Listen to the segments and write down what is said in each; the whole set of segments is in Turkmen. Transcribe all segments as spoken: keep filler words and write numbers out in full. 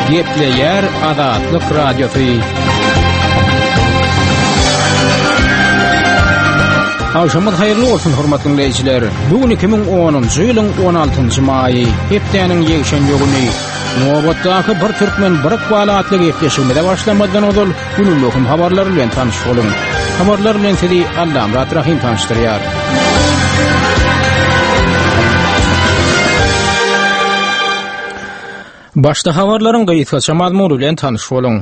Gepleyer Azatlyk Radiosu. Akşamlar hayırlı olsun hormatly dinleyijiler. Bugün iki bin onuncu ýylyň on altynjy maýy, hepdeniň ýekşenbe güni. Nowatdaky bir türkmen bir gwalatly gepleşigine başlamadan ozal günlük habarlar bilen tanyş bolun. Habarlar bilen sizi Allam Rahim tanıştırýar. Başta habarlaryň gaýtgaça mazmuny bilen tanyş bolun.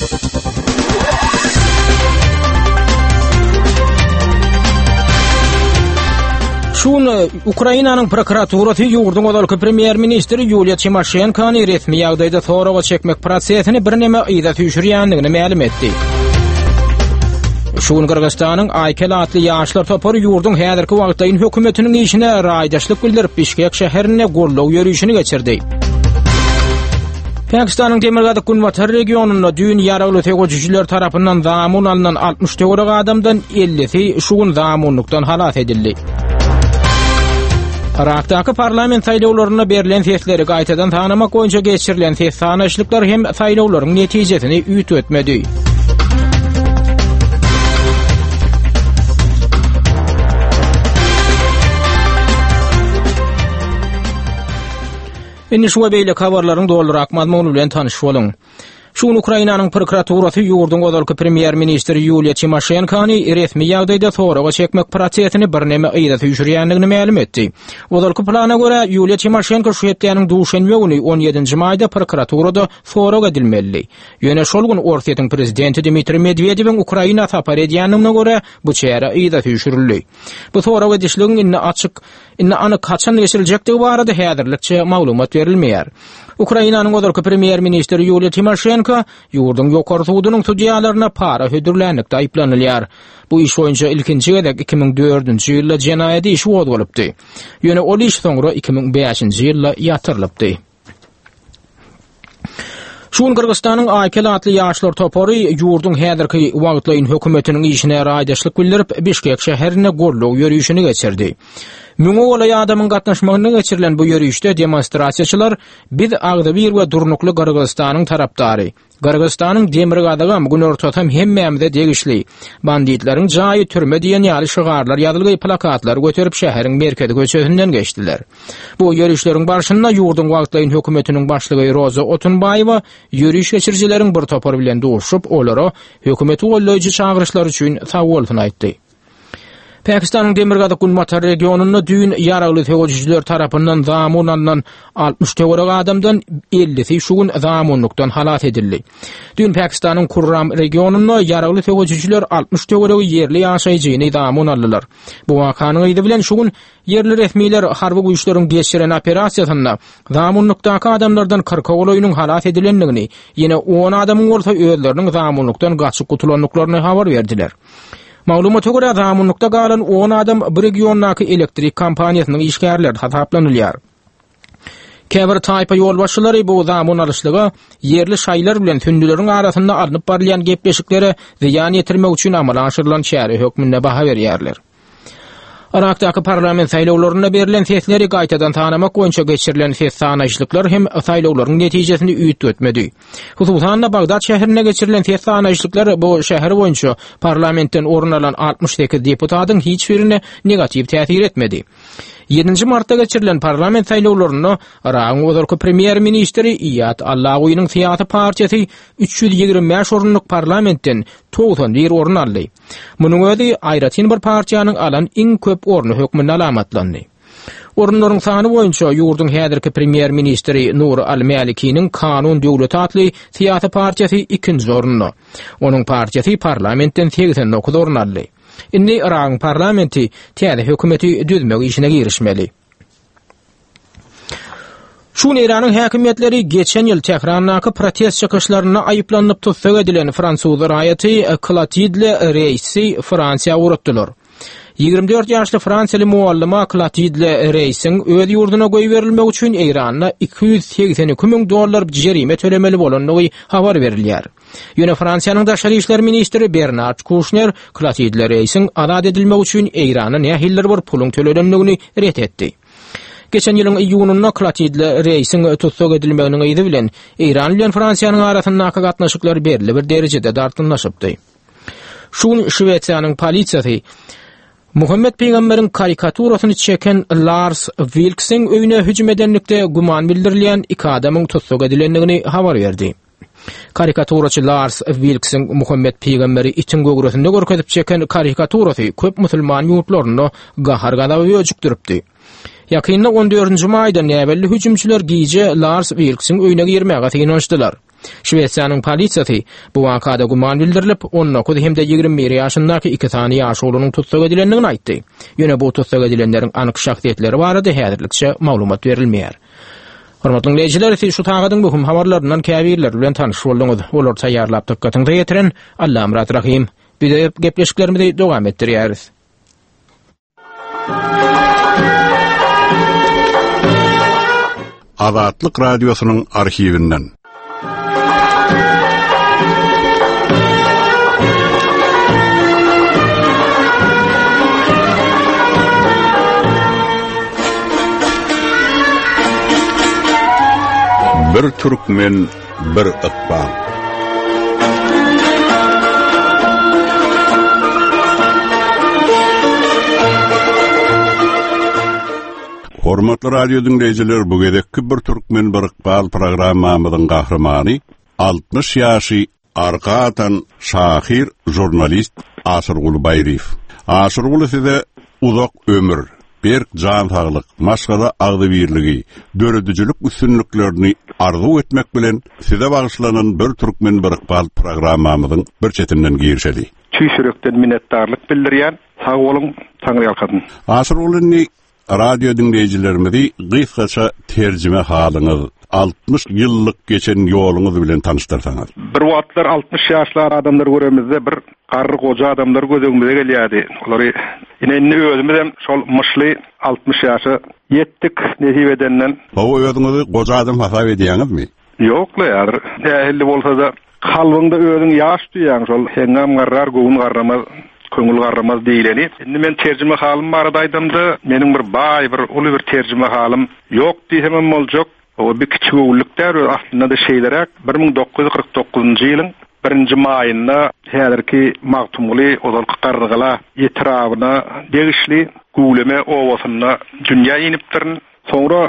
Şunu Ukrainanyň prokuraturasy ýurdun odalky premier ministri Yulia Tymoshenko'ny resmi ýagdaýda soraga çekmek prosesini bir näme ýa-da tüýşürýändigini ma'lum etdi. Şunu Kırgızstanyň Aykel atly ýaşlar topary ýurdun häzirki wagtda hökümetiniň işine raýdaşlyk bildirip Bişkek şäherine gorlaw ýörüşini geçirdi. Pakistanyň Demirgazyk Gunwatar regionunda düýün ýaragly tegojuçylar tarapyndan zamun alynan altmış töwerek adamdan ellisi şu gün zamunlukdan halat edildi. Irakdaky parlament saýlawlaryna berilen sesleri gaýtadan tanamak boýunça geçirilen ses sanaşlyklar hem saýlawlaryň netijesini üýt etmedi. Indi şu beýle habarlaryň doldurak mazmuny bilen tanyş bolun. Şunu Ukrainanyň prokuraturasy ýurdun godalky premier ministri Yulia Tymoshenko'ny resmi ýagdaýda soraga çekmek prosesini bir näme ýa-da tüýşürýändigini ma'lum etdi. Godalky plana görä Yulia Tymoshenko şu hepdeniň duşanbe güni on ýedinji maýda prokuraturada soraga edilmeli. Ýöne şol gün Orsiýetiň prezidenti Dmitri Medvedewiň Ukraina tapar edýänine görä bu çäre ýa-da tüýşürildi. Bu soraga edişligiň inne açyk, inne anyk kaçan geçiriljekdigi barada häzirlikçe maglumat berilmeýär. Ukrainanyň godalky premier ministri Yulia Tymoshenko ýurdun ýokary sudynyň sudiýalaryna para hödürlänlikde aýplanylýar. Bu iş boýunça ilkinji gedek iki bin dördünji ýylda jenaýat işi bolupdy. Ýöne ol iş soňra iki bin beşinji ýylda ýatyrylypdy. Şun Kırgızstanyň Aykel atly ýaşlar topary ýurdun häzirki wagtlaryň hökümetiniň işine raýdaşlyk bildirip Bişkek şäherine gorlaw ýörüşini geçirdi. Müňe olay adamyň gatnaşmagyna geçirilen bu ýörüşde demonstrasiýaçylar biz Agderbir we Durnukly Kırgızstanyň tarapdary. Kırgızstanyň Demirgazyga gün ortatam hemmämde degişli. Banditlaryň jaýy türme diýen ýaly şygarlar ýazylgy plakatlar göterip şäheriň merkezi köçesinden geçdiler. Bu ýörüşleriň başynda ýurdun wagtlaryň hökümetiniň başlygy Roza Otunbaýewa ýörüş geçirjileriň bir topar bilen duşup olara hökümeti gollaýjy çağırışlar üçin sawolsyny aýtdy. Pakistanyň Demirgazyk Gunwatar regionunda düýün ýaragly tegojuçylar tarapyndan zamun alynan altmış töwerek adamdan ellisi şu gün zamunlukdan halat edildi. Düýün Pakistanyň Kurram regionunda ýaragly tegojuçylar altmış töwerek ýerli ýaşaýjyny zamun aldylar. Bu wakanyň ýyly bilen şu gün ýerli resmiler harby güýçleriň geçiren operasiýasynda zamunlukdaky adamlardan kırk olaýynyň halat edilendigini, ýene on adamyň bolsa özleriniň zamunlukdan gaçyp gutulanlyklaryny habar berdiler. Maglumata görä zamunlukda galan on adam bir regiondaky elektrik kompaniýasynyň işgärleri hasaplanylýar. Käbir taýpa ýolbaşçylary bu zamun alyşlyga ýerli şaýlar bilen tündüleriň arasynda alınıp barýan gepleşikleri ziýan ýetirmek üçin amala aşyrylan şäher hökmüne baha berýärler. Irakdaky parlament saýlawlaryna berilen sesleri gaýtadan tanamak boýunça geçirilen ses sanaşlyklar hem saýlawlaryň netijesini üýt etmedi. Hususan Bagdad şäherine geçirilen ses sanaşlyklar bu şäher boýunça parlamentden orun alan altmış sekiz deputatyň hiç birine negativ täsir etmedi. ýedinji martda geçirilen parlament saýlawlaryna Irak'ın godalky premier ministri Iyad Allahowynyň Siyasy partiýasy üç ýüz ýigirme beş orunluk parlamentden toğsan bir orun aldy. Munyň özi aýratyn bir partiýanyň alan iň köp oruny hökmüne alamatlandy. Orunlaryň sany boýunça ýurdun häzirki premier ministri Nur al-Maliki'niň Kanun Döwleti atly Siyasy partiýasy ikinji orunda. Onuň partiýasy parlamentden seksen dokuz orun aldy. Indi Irak'ın parlamenti täze hökümeti düzmek işine girişmeli. Şun Iranyň häkimetleri geçen ýyl Tehrandaky protest çykyşlaryna aýyplanyp tutsak edilen Fransuz raýaty Clotilde Reissi Fransiýa uratdylar. ýygrimi dört ýaşly Fransiýaly muallima Clotilde Reissiň öz ýurduna goý berilmek üçin Iranda iki yüz seksen iki min dollar jerime tölemeli bolanlygy habar berilýär. Ýöne Fransiýanyň daşary işler ministri Bernard Kouchner Clotilde Reissiň azad edilmek üçin Irana nähiller bir puluň töledenligini ret etdi. Geçen ýylyň iýununda Klatidli reýsiň tutsak edilmeginiň ýyly bilen Iran bilen Fransiýanyň arasyndaky gatnaşyklar berli bir derejede dartynlaşypdy. Şun Şweýçarýanyň polisiýasy Muhammed Peýgamberiň karikaturasyny çeken Lars Vilks'in öýüne hüjüm edenlikde guman bildirilýän iki adamyň tutsak edilendigini habar berdi. Karikaturaçy Lars Vilks'in Muhammed Peýgamberi itin gögresinde görkezip çeken karikaturasy köp musulman ýurtlaryny gahar gadap öýjükdiripdi. Yakynda on dördünji maýda näbelli hüjümçiler giýje Lars Vilks'in öýüne girmäge teginýanyşdylar. Şweýçarýanyň polisiýasy bu wakada guman bildirilip, onuň közi hemde ýygrimi bir ýaşyndaky iki tany ýaş oglunyň tutsak edilendigini aýtdy. Ýöne bu tutsak edilenleriň anyk şahsiýetleri barada häzirlikçe maglumat berilmeýär. Hormatly dinleýijiler, siz şu tagadyň bu habarlaryndan käbirler bilen tanyş boldyňyz. Olar taýýarlap dikkatiňizi ýetiren Allah Amrat Rahim. Bir de gepleşiklerimizi dowam etdirýäris. Azatlyk radiosynyň arhiwinden. Bir türkmen, bir ıkbal. Hormatly radio dinleyijiler, bu gedekki bir türkmen, bir ıkbal programmamyzyň gahrymany altmış ýaşy arka atan şahir jurnalist Asyrguly Baýriýew. Asyrguly size uzak ömür, berk jan saglyk, maşgala agdy birligi, döredüjilik üstünliklerini arzu etmek bilen size bagyşlanan bir türkmen, bir ıkbal programmamyzyň bir çetinden girişeli. Tüýsürekden minnetdarlyk bildirýän, sag bolun, taňry ýalkadyn. Asyrguly radio dinleyijilerimizi gysgaça terjime halyňyz, altmış ýyllyk geçen ýoluňyz bilen tanıştyrsaňyz. Bir wagtlar altmış ýaşlar adamlar göremizde bir garry goja adamlar gözüňmize gelýärdi. Olary inenni özümizem şol myşly altmış ýaşy ýetdik nesibedenden. Bu özüňizi goja adam hasap edýäňizmi? Ýokla ýa-da ähli bolsa da kalbyňda özüň ýaş duýan şol hengam garrar goýun garramaz. Köngül garramaz diýileni. Indi men terjime halym baradaýdymdy. Meniň bir baý bir uly bir terjime halym ýok diýsem boljak. O bir kiçik öwlükler aslında da şeýlerek bir ming dokuz yüz kırk dokuzunji ýylyň birinji maýynda häzirki Magtumly ozalky garrygala ýetrawyna degişli guleme owasyna dünýä inipdirin. Soňra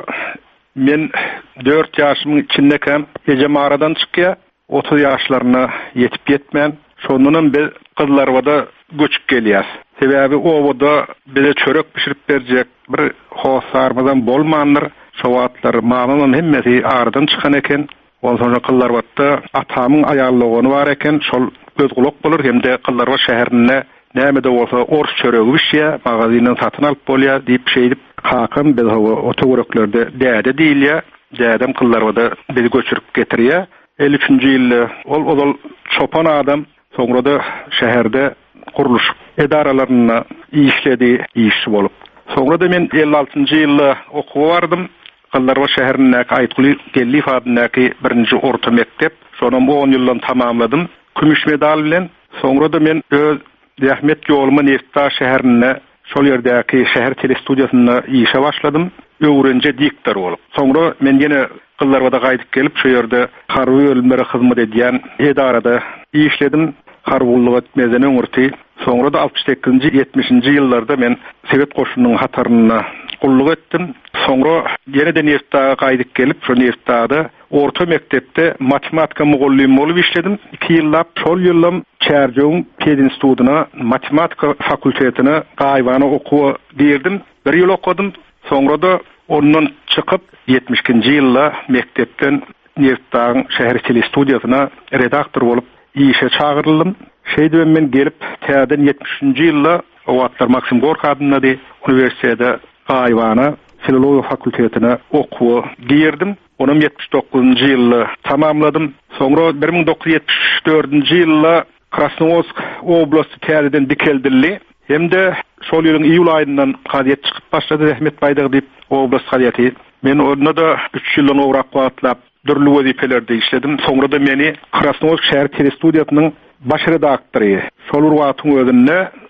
men dört ýaşymyň içindekam ejemaradan çykýa otuz ýaşlaryna ýetip ýetmän. Şondan bir kızlar wada göçüp gelýär. Sebäbi owada bize çörek pişirip berjek bir hosarmadan bolmandyr. Şo wagtlar mamamyň hemmesi aradan çykan eken. Ondan sonra kızlar wada atamyň aýallygyny bar eken, şol göz gulak bolur. Hemde kızlar wa şäherine näme de bolsa ors çöregi bişýär, magazynyň satyn alyp bolýar diýip şeýdip kakam biz o töwereklerde däde diýilýär. Dädem kızlar wada bizi göçürüp getirýär. elli üçinji ýylda ol ol çopan adam soňra da şäherde kuruluş edaralaryna işledi, işçi bolup. Soňra da men elli altynji ýylda okuw bardym. Kyllarwa şäherindäki Aýtguly Gellif adyndaky birinji orta mektep. Şonam on ýyldan tamamladym. Kümüş medal bilen. Soňra da men öz rahmet ýolumy Nefta şäherine, şol ýerdäki şäher telestudiýasyna işe başladym. Öwrenje diktor bolup. Soňra men ýene Kyllarwa da gaýdyp gelip şu ýerde harby bölümlere hyzmat edýän edarada işledim. Harbullyk etmezden öňürti. Soňra da altmış sekizinji ýetmişinji ýyllarda men Sowet goşunynyň hataryna gullyk etdim. Soňra ýene-de Neftaga gaýdyp gelip şu Neftada orta mektepde matematika mugallim bolup işledim. iki ýyllap şol ýyllym Çärjöň pedinstitutyna matematika fakultetine gaýbana okuw girdim. Bir ýyl okudym. Soňra da ondan çykyp ýetmişinji ýylda mektepden Neftaň şäher telestudiýasyna redaktor bolup işe çağırıldım. Şeýdem men gelip täzeden ýetmişinji ýylda o wagtlar Maksim Gorki adyndaky uniwersitede gaýbana filologiýa fakultetine okuw girdim. Onu ýetmiş dokuzunji ýylda tamamladym. Soňra bir ming dokuz yüz ýetmiş dördünji ýylda Krasnoyarsk oblasti täzeden dikeldildi. Hemde şol ýylyň iýul aýyndan gaýet çykyp başlady Rahmet Baýdyg diýip oblast gaýety. Men onda da üç ýyldan owrak wagtlap dürli wezifelerde işledim. Soňra da meni Krasnoyarsk şäher telestudiýasynyň baş redaktory, şol wagtyň özünde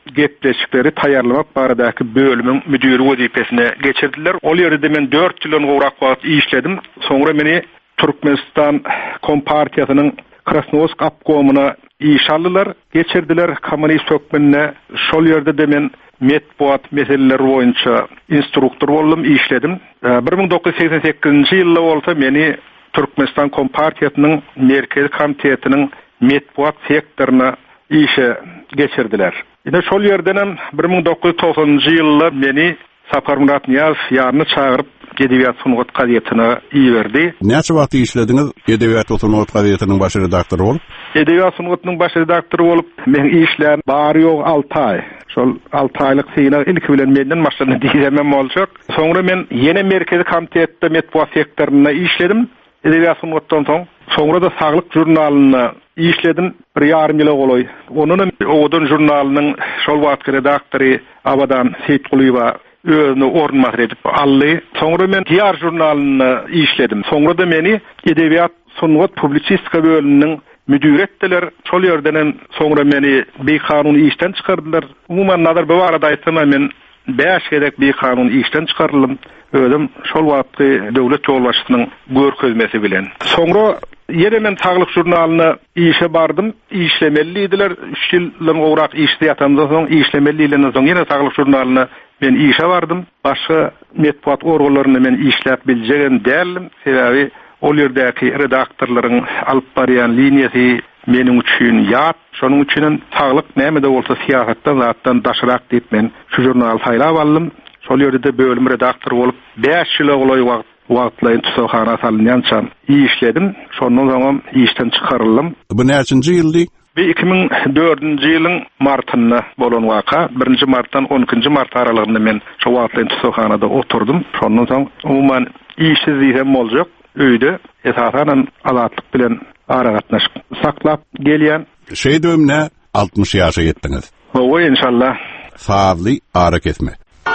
gepleşikleri taýarlamak baradaky bölümüň müdiri wezipesine geçirdiler. Ol ýerde men dört ýyldan gowrak wagt işledim. Soňra meni Türkmenistan Kompartiýasynyň Krasnoyarsk apkomuna iş aldylar, geçirdiler kommunist hökmüne. Şol ýerde de men metbuat meseleleri boýunça instruktor boldum, işledim. bir ming dokuz yüz seksen sekizinji ýylda bolsa meni Türkmenistan Kompartiýasynyň merkezi komitetiniň metbuat sektoruna işe geçirdiler. Ine şol ýerden bir ming dokuz yüz toksanyňjy ýylda meni Sapar Murat Niýazow ýaryny çagyryp Edebiyat Sunugat gazetine iýerdi. Näçe wagt işlediňiz Edebiyat Sunugat gazetiniň baş redaktory bolup? Edebiyat Sunugatynyň baş redaktory bolup men işlän bary ýok alty aý. Şol alty aýlyk syna ilki bilen menden başlany diýemem boljak. Soňra men ýene merkezi komitetde metbuat sektoruna işledim. Edebiyat Sunugatdan soň soňra da Saglyk jurnalyna işledim bir ýarym ýyla goloý. Onuň Owdan jurnalynyň şol wagtky redaktory Abadan Seyitgulyba özüne ornmak edip aldy. Soňra men diýar jurnalyny işledim. Soňra da meni Edebiyat Sunugat publisistika bölüminiň müdiri etdiler. Şol ýerden soňra meni beýkanuny işden çykardylar. Umuman nazar bu arada aýtsam men beş gerek beýkanuny işden çykarylym. Özüm şol wagtky döwlet ýol başçysynyň görkezmesi bilen. Soňra ýene men Saglyk jurnalyna işe bardym. İşlemelidiler. üç ýyldan gowrak işde ýatamdan soň işlemelidiler. Soň ýene Saglyk jurnalyna men işe bardym. Başga metbuat organlaryna men işläp biljegem dälim. Sebebi ol ýerdäki redaktorlaryň alyp barýan liniýasy meniň üçin ýat. Şonuň üçin Saglyk näme de bolsa siýasatdan zatdan daşyrak diýip men şu jurnaly saýlap aldym. Şol ýerde bölüm redaktory bolup beş ýyla goloý wagt wagtlaryň tusakhana salynýança işledim. Şondan soň işden çykaryldım. Bu näçinji ýyldy? iki ming dördünji ýylyň martynda bolan waka. birinji martdan on ikinji mart aralygynda men şo wagtlaryň tusakhanada oturdum. Şondan soň umuman işsiz diýsem boljak. Öýde esasen azatlyk bilen ara gatnaşyp saklap gelýän. Şey dömne altmış ýaşa ýetdiňiz. O inşallah. Sağly ara kesme.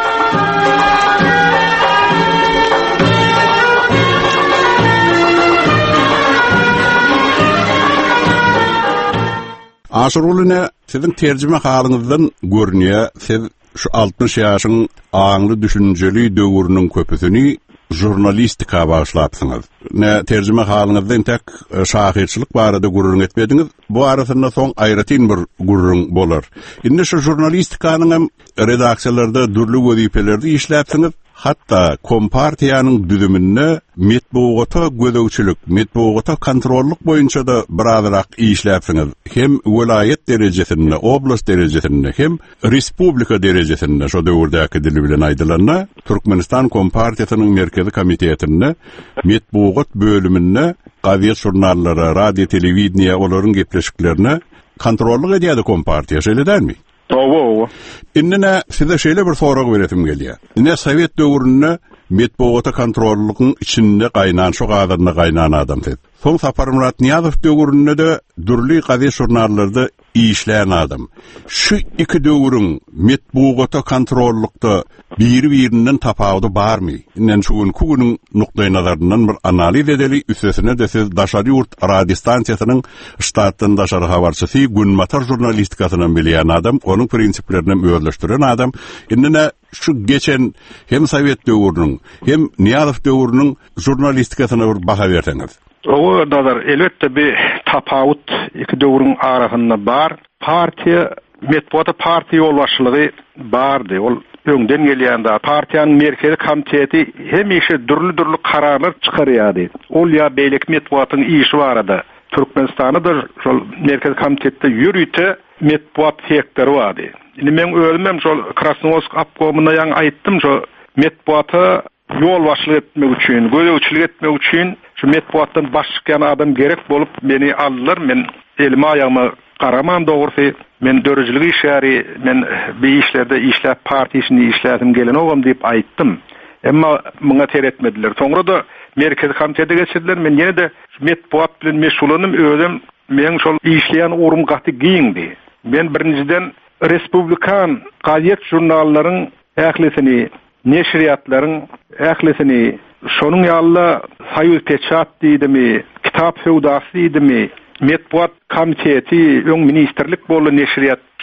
Aşuruluna sizin tercüme halyňyzdan görnýär, siz şu altmış ýaşyň aňly düşünjeli döwrüniň köpüsini jurnalistika başlapsyňyz. Ne tercüme halyňyzdan tek şahyrçylyk barada gurrun etmediňiz. Bu arasynda soň aýratyn bir gurrun bolar. Indi şu jurnalistikanyň hem redaksiýalarda dürli wezipelerdi işläpsiňiz. Hatta Kompartiýanyň düzümine metbuata gözegçilik, metbuata kontrollyk boýunça da birazrak işläpsiňiz. Hem welayet derejesinde, oblast derejesinde, hem respublika derejesinde şo döwürdäki dili bilen aýdylanyna Türkmenistan Kompartiýasynyň merkezi komitetinde metbuat bölüminde gazet jurnallara, radio, telewizniýa olaryň gepleşiklerine kontrollyk edýärdi Kompartiýa, şeýle dälmi? Owo. Innene size şeýle bir sorag beretim gelýär. Ine Sowet döwründe metbuata kontrollygyň içinde gaýnan, şo gadarynda gaýnan adam siz. Soň Sapar Murat Niýazow döwründe de dürli gazet jurnallarda işleyen adam. Şu iki döwrüň metbuata kontrollykda biri-birinden tapawdy barmy? Inden şuň kugynyň nukdaý nazaryndan bir analiz edeli, üstesine de siz Daşary ýurt radio stansiýasynyň ştatdan daşary habarçysy, günmatar jurnalistikasyny bilýän adam, onuň prinsiplerini öwrleşdiren adam. Indine şu geçen hem Sowet döwrüniň hem Niýazow döwrüniň jurnalistikasyna bir baha berseňiz. O nazar elbetde bir tapawut iki döwrüň arasynda bar. Partiýa metbuata partiýa ýol başçylygy bardy. Ol öňden gelýände partiýanyň merkezi komiteti hemişe dürli-dürli kararlar çykarýardy. Ol ýa beýlek metbuatyň işi barada. Türkmenistanda da şol merkezi komitetde ýürüýte metbuat sektory bardy. Indi men özüm şol Krasnoyarsk apkomuna ýa aýtdym, şo metbuata ýol başçylyk etmek üçin, gözegçilik etmek üçin şu metbuatdan başlayan adam gerek bolup beni aldılar. Men elime ayağıma qaraman doğrusu men dörücülük işleri, men bir işlerde işler partisini işledim gelen oğam deyip ayttım. Emma buna ter etmediler. Sonra da merkezi komitede geçirdiler. Men yine de metbuat bilen meşgulanım özüm men şol işleyen orum gatı giyindi. Men birinciden Respublikan gazet jurnallaryň ählesini, neşriyatlaryň ählesini, şonuň ýalyna Soýuz Peçat diýdimi, Kitap Fewdasy diýdimi, Metbuat komiteti, öň ministrlik bolu neşriyat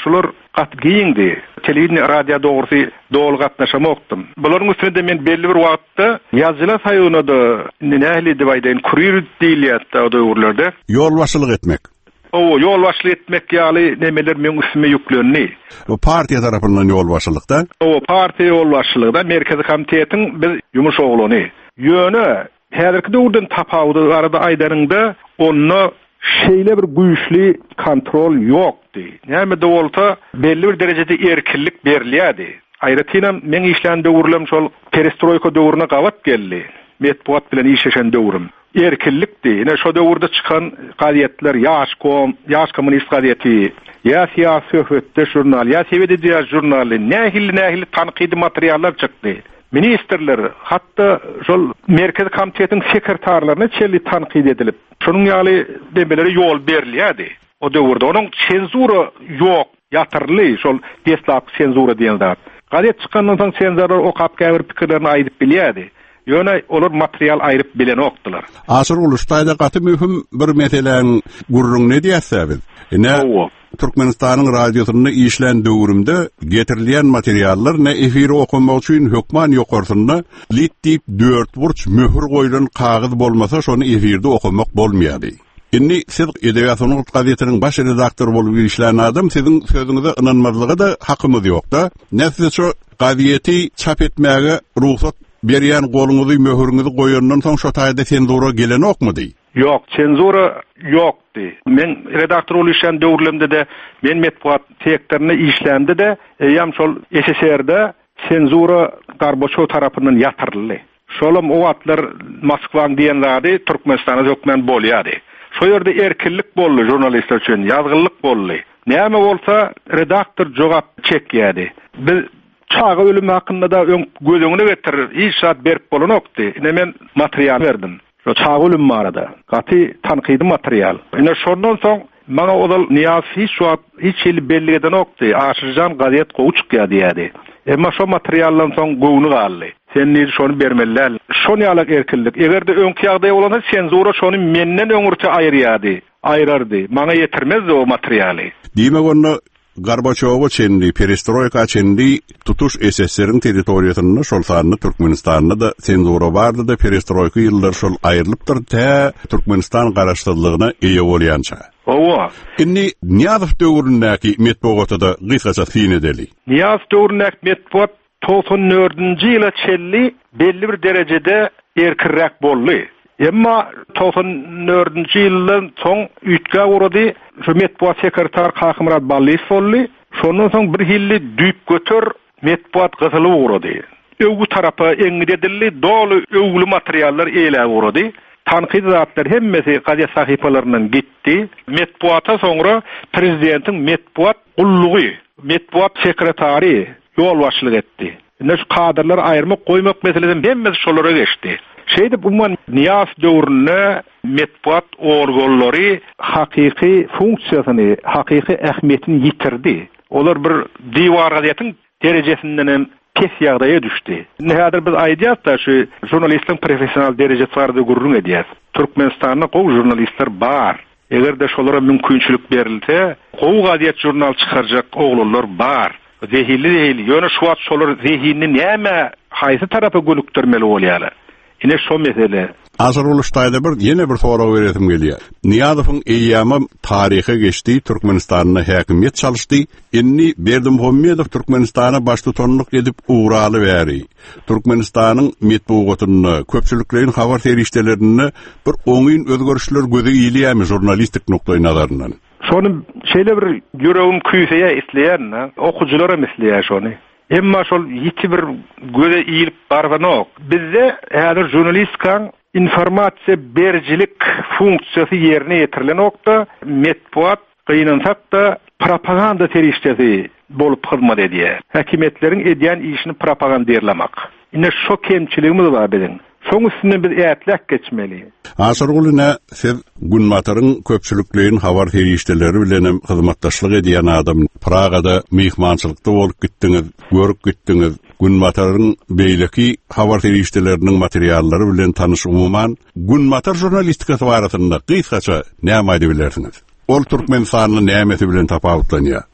şular gat giýindi. Telewizyon, radio dogrusu dol gatnaşamokdum. Bularyň üstünde men belli bir wagtda ýazgylar saýygyna da nähli diýden kurir diýilýär o döwürlerde. Ýol başçylyk etmek. O ýol başçylyk etmek ýaly nemeler men üstüme ýüklenýär. O partiýa tarapyndan ýol başçylykda. O partiýa ýol başçylygda merkezi komitetiň bir ýumuş oglany. Ýöne häzirki döwürden tapawdy arada aýdaryňda onu şeýle bir güýçli kontrol ýokdy. Näme de bolsa belli bir derejede erkinlik berilýärdi. Aýratynda men işlän döwürlem şol perestroýka döwrüne gabat geldi. Metbuat bilen işleşen döwrüm. Erkinlikdi. Ine şo döwürde çykan gazetler, ýaş kom, ýaş kommunist gazeti, ýa siýasy söhbetde jurnal, ýa sebede diýär jurnaly, nähili nähili tanqidi materiallar çykdy. Ministerler, hatta şol merkezi komitetiň sekretarlaryna çelli tanqid edilip, şonuň ýaly demeleri ýol berilýärdi. O döwürde onuň senzura ýok, ýatyrly, şol deslap senzura diýilýär. Gazet çykandan soň senzura okap käbir pikirlerini aýdyp bilýärdi. Ýöne olar material aýryp bilen okdylar. Asyr uluşdaýda gaty mühim bir meseleň gurrun ne diýässäbiz? Ene Türkmenistanyň radiosyny işlän döwrümde getirilýän materiallar ne efiri okunmak üçin hökman ýokarsyna lit diýip dört burç möhür goýulan kagyz bolmasa şonu efirde okumak bolmaýardy. Inni siz Edebiýatyň gazetiniň baş redaktory bolup işlän adam siziň sözüňize ynanmazlyga da hakymyz ýokda. Näse şu gazeti çap etmäge ruhsat berýän goluňyzy möhürüňizi goýandan soň şo taýda senzura gelen okmady? Ýok, senzura ýokdy. Men redaktor bolýan döwürlemde de men metbuat teklerini işlämde de ýam şol S S R-de senzura Gorbaçow tarapyndan ýatyrly. Şolum o wagtlar Moskwaň diýenleri Türkmenistana hökmen bolýardy. Şo ýerde erkinlik boldy jurnalistler üçin, ýazgyllyk boldy. Näme bolsa redaktor jogap çekýärdi. Biz çağı ölüm hakkında da ön gözüňüne getirir, işat berip bolanokdy. Ine men material berdim. Şo çağı ölüm barada. Gaty tanqidi material. Ine şondan soň maňa odal Niyaz hiç şuat hiç şeýle belli eden okdy. Aşyrjan gazet goýup diýdi. Emma şo materialdan soň goýuny galdy. Sen nidi şonu bermeliler. Şonu ýalak erkinlik. Egerde öňki ýagdaý bolanda senzura şonu menden öňürçe aýrýardy, aýrardy. Maňa ýetirmezdi o materialy. Diýmek onu Gorbaçowa çendi, perestroýka çendi tutuş S S R-iň territoriýasyny şol sanyny Türkmenistanyna da senzura bardy da perestroýka ýyllar şol aýrylypdyr tä Türkmenistan garaşdyrlygyna eýe bolýança. Owa. Inni Niýazow döwründäki metbuaty da gysgaça syn edeli. Niýazow döwründäki metbuat toğsan dördünji ýyla çelli belli bir derejede erkinrek boldy. Emma toğsan dördünji ýyldan soň ütkä urady, şu metbuat sekretar Kakymrat Ballis boldy. Şondan soň bir hilli düýüp götür metbuat gyzyly urady. Öwgü tarapy eňidildi, dolu öwgüli materiallar eýle urady. Tanqid zatlar hemmesi gazet sahypalarynyň gitdi. Metbuata soňra prezidentiň metbuat gullugy, metbuat sekretary ýol başçylyk etdi. Ine şu kadrlar aýrmak goýmak meselesi hemmesi şolara geçdi. Şeýde umman Niýaz döwrüne metbuat organlary hakyky funksiýasyny, hakyky ähmiýetini ýitirdi. Olar bir diýwar gazetyň derejesinden pes ýagdaýa düşdi. Nähädir biz aýdýas da şu jurnalistliň professional derejesi bardy gurrun edýäs. Türkmenistanda gowy jurnalistler bar. Egerde şolara mümkinçilik berilse, gowy gazet jurnal çykarjak oglanlar bar. Zehirli değil. Ýöne şu wagt şolar zehinni näme haýsy tarapy gölükdirmeli bolýarlar. Ine şo mesele. Asyr uluşdaýda bir ýene bir soraw beretim gelýär. Niýazowyň eýýamy taryhy geçdi, Türkmenistanyna häkimiýet çalyşdy. Inni Berdimuhammedow Türkmenistana baş tutanlyk edip uğraly bäri. Türkmenistanyň metbuatyny, köpçülikleriň habar terişdelerini bir oňyn özgörüşler gözi ýylýarmy jurnalistik noktaý nazaryndan. Şonu şeýle bir ýüregim küýseýä isleýän, okujulara isleýär şonu. Emma şol ýiti bir göze ýylyp barbanok. Bizde häzir jurnalistikaň informasiýa berjilik funksiýasy ýerine ýetirilen okda metbuat gynansak da propaganda terişdesi bolup hyzmat edýär. Häkimetleriň edýän işini propagandaýarlamak. Ine şo kemçiligimiz bar biziň. Şoň üstüne biz ätlek geçmeli. Asyrgulyna siz Günmataryň köpçülikleriň habar terişdeleri bilen hyzmatdaşlyk edýän adam Pragada mehmançylykda bolup gitdiňiz, görüp gitdiňiz. Günmataryň beýleki habar terişdeleriniň materiallary bilen tanyş umuman Günmatar jurnalistikasy barasynda gysgaça näme aýdyp bilersiňiz? Ol Türkmenistanyň nämesi bilen tapawutlanýar?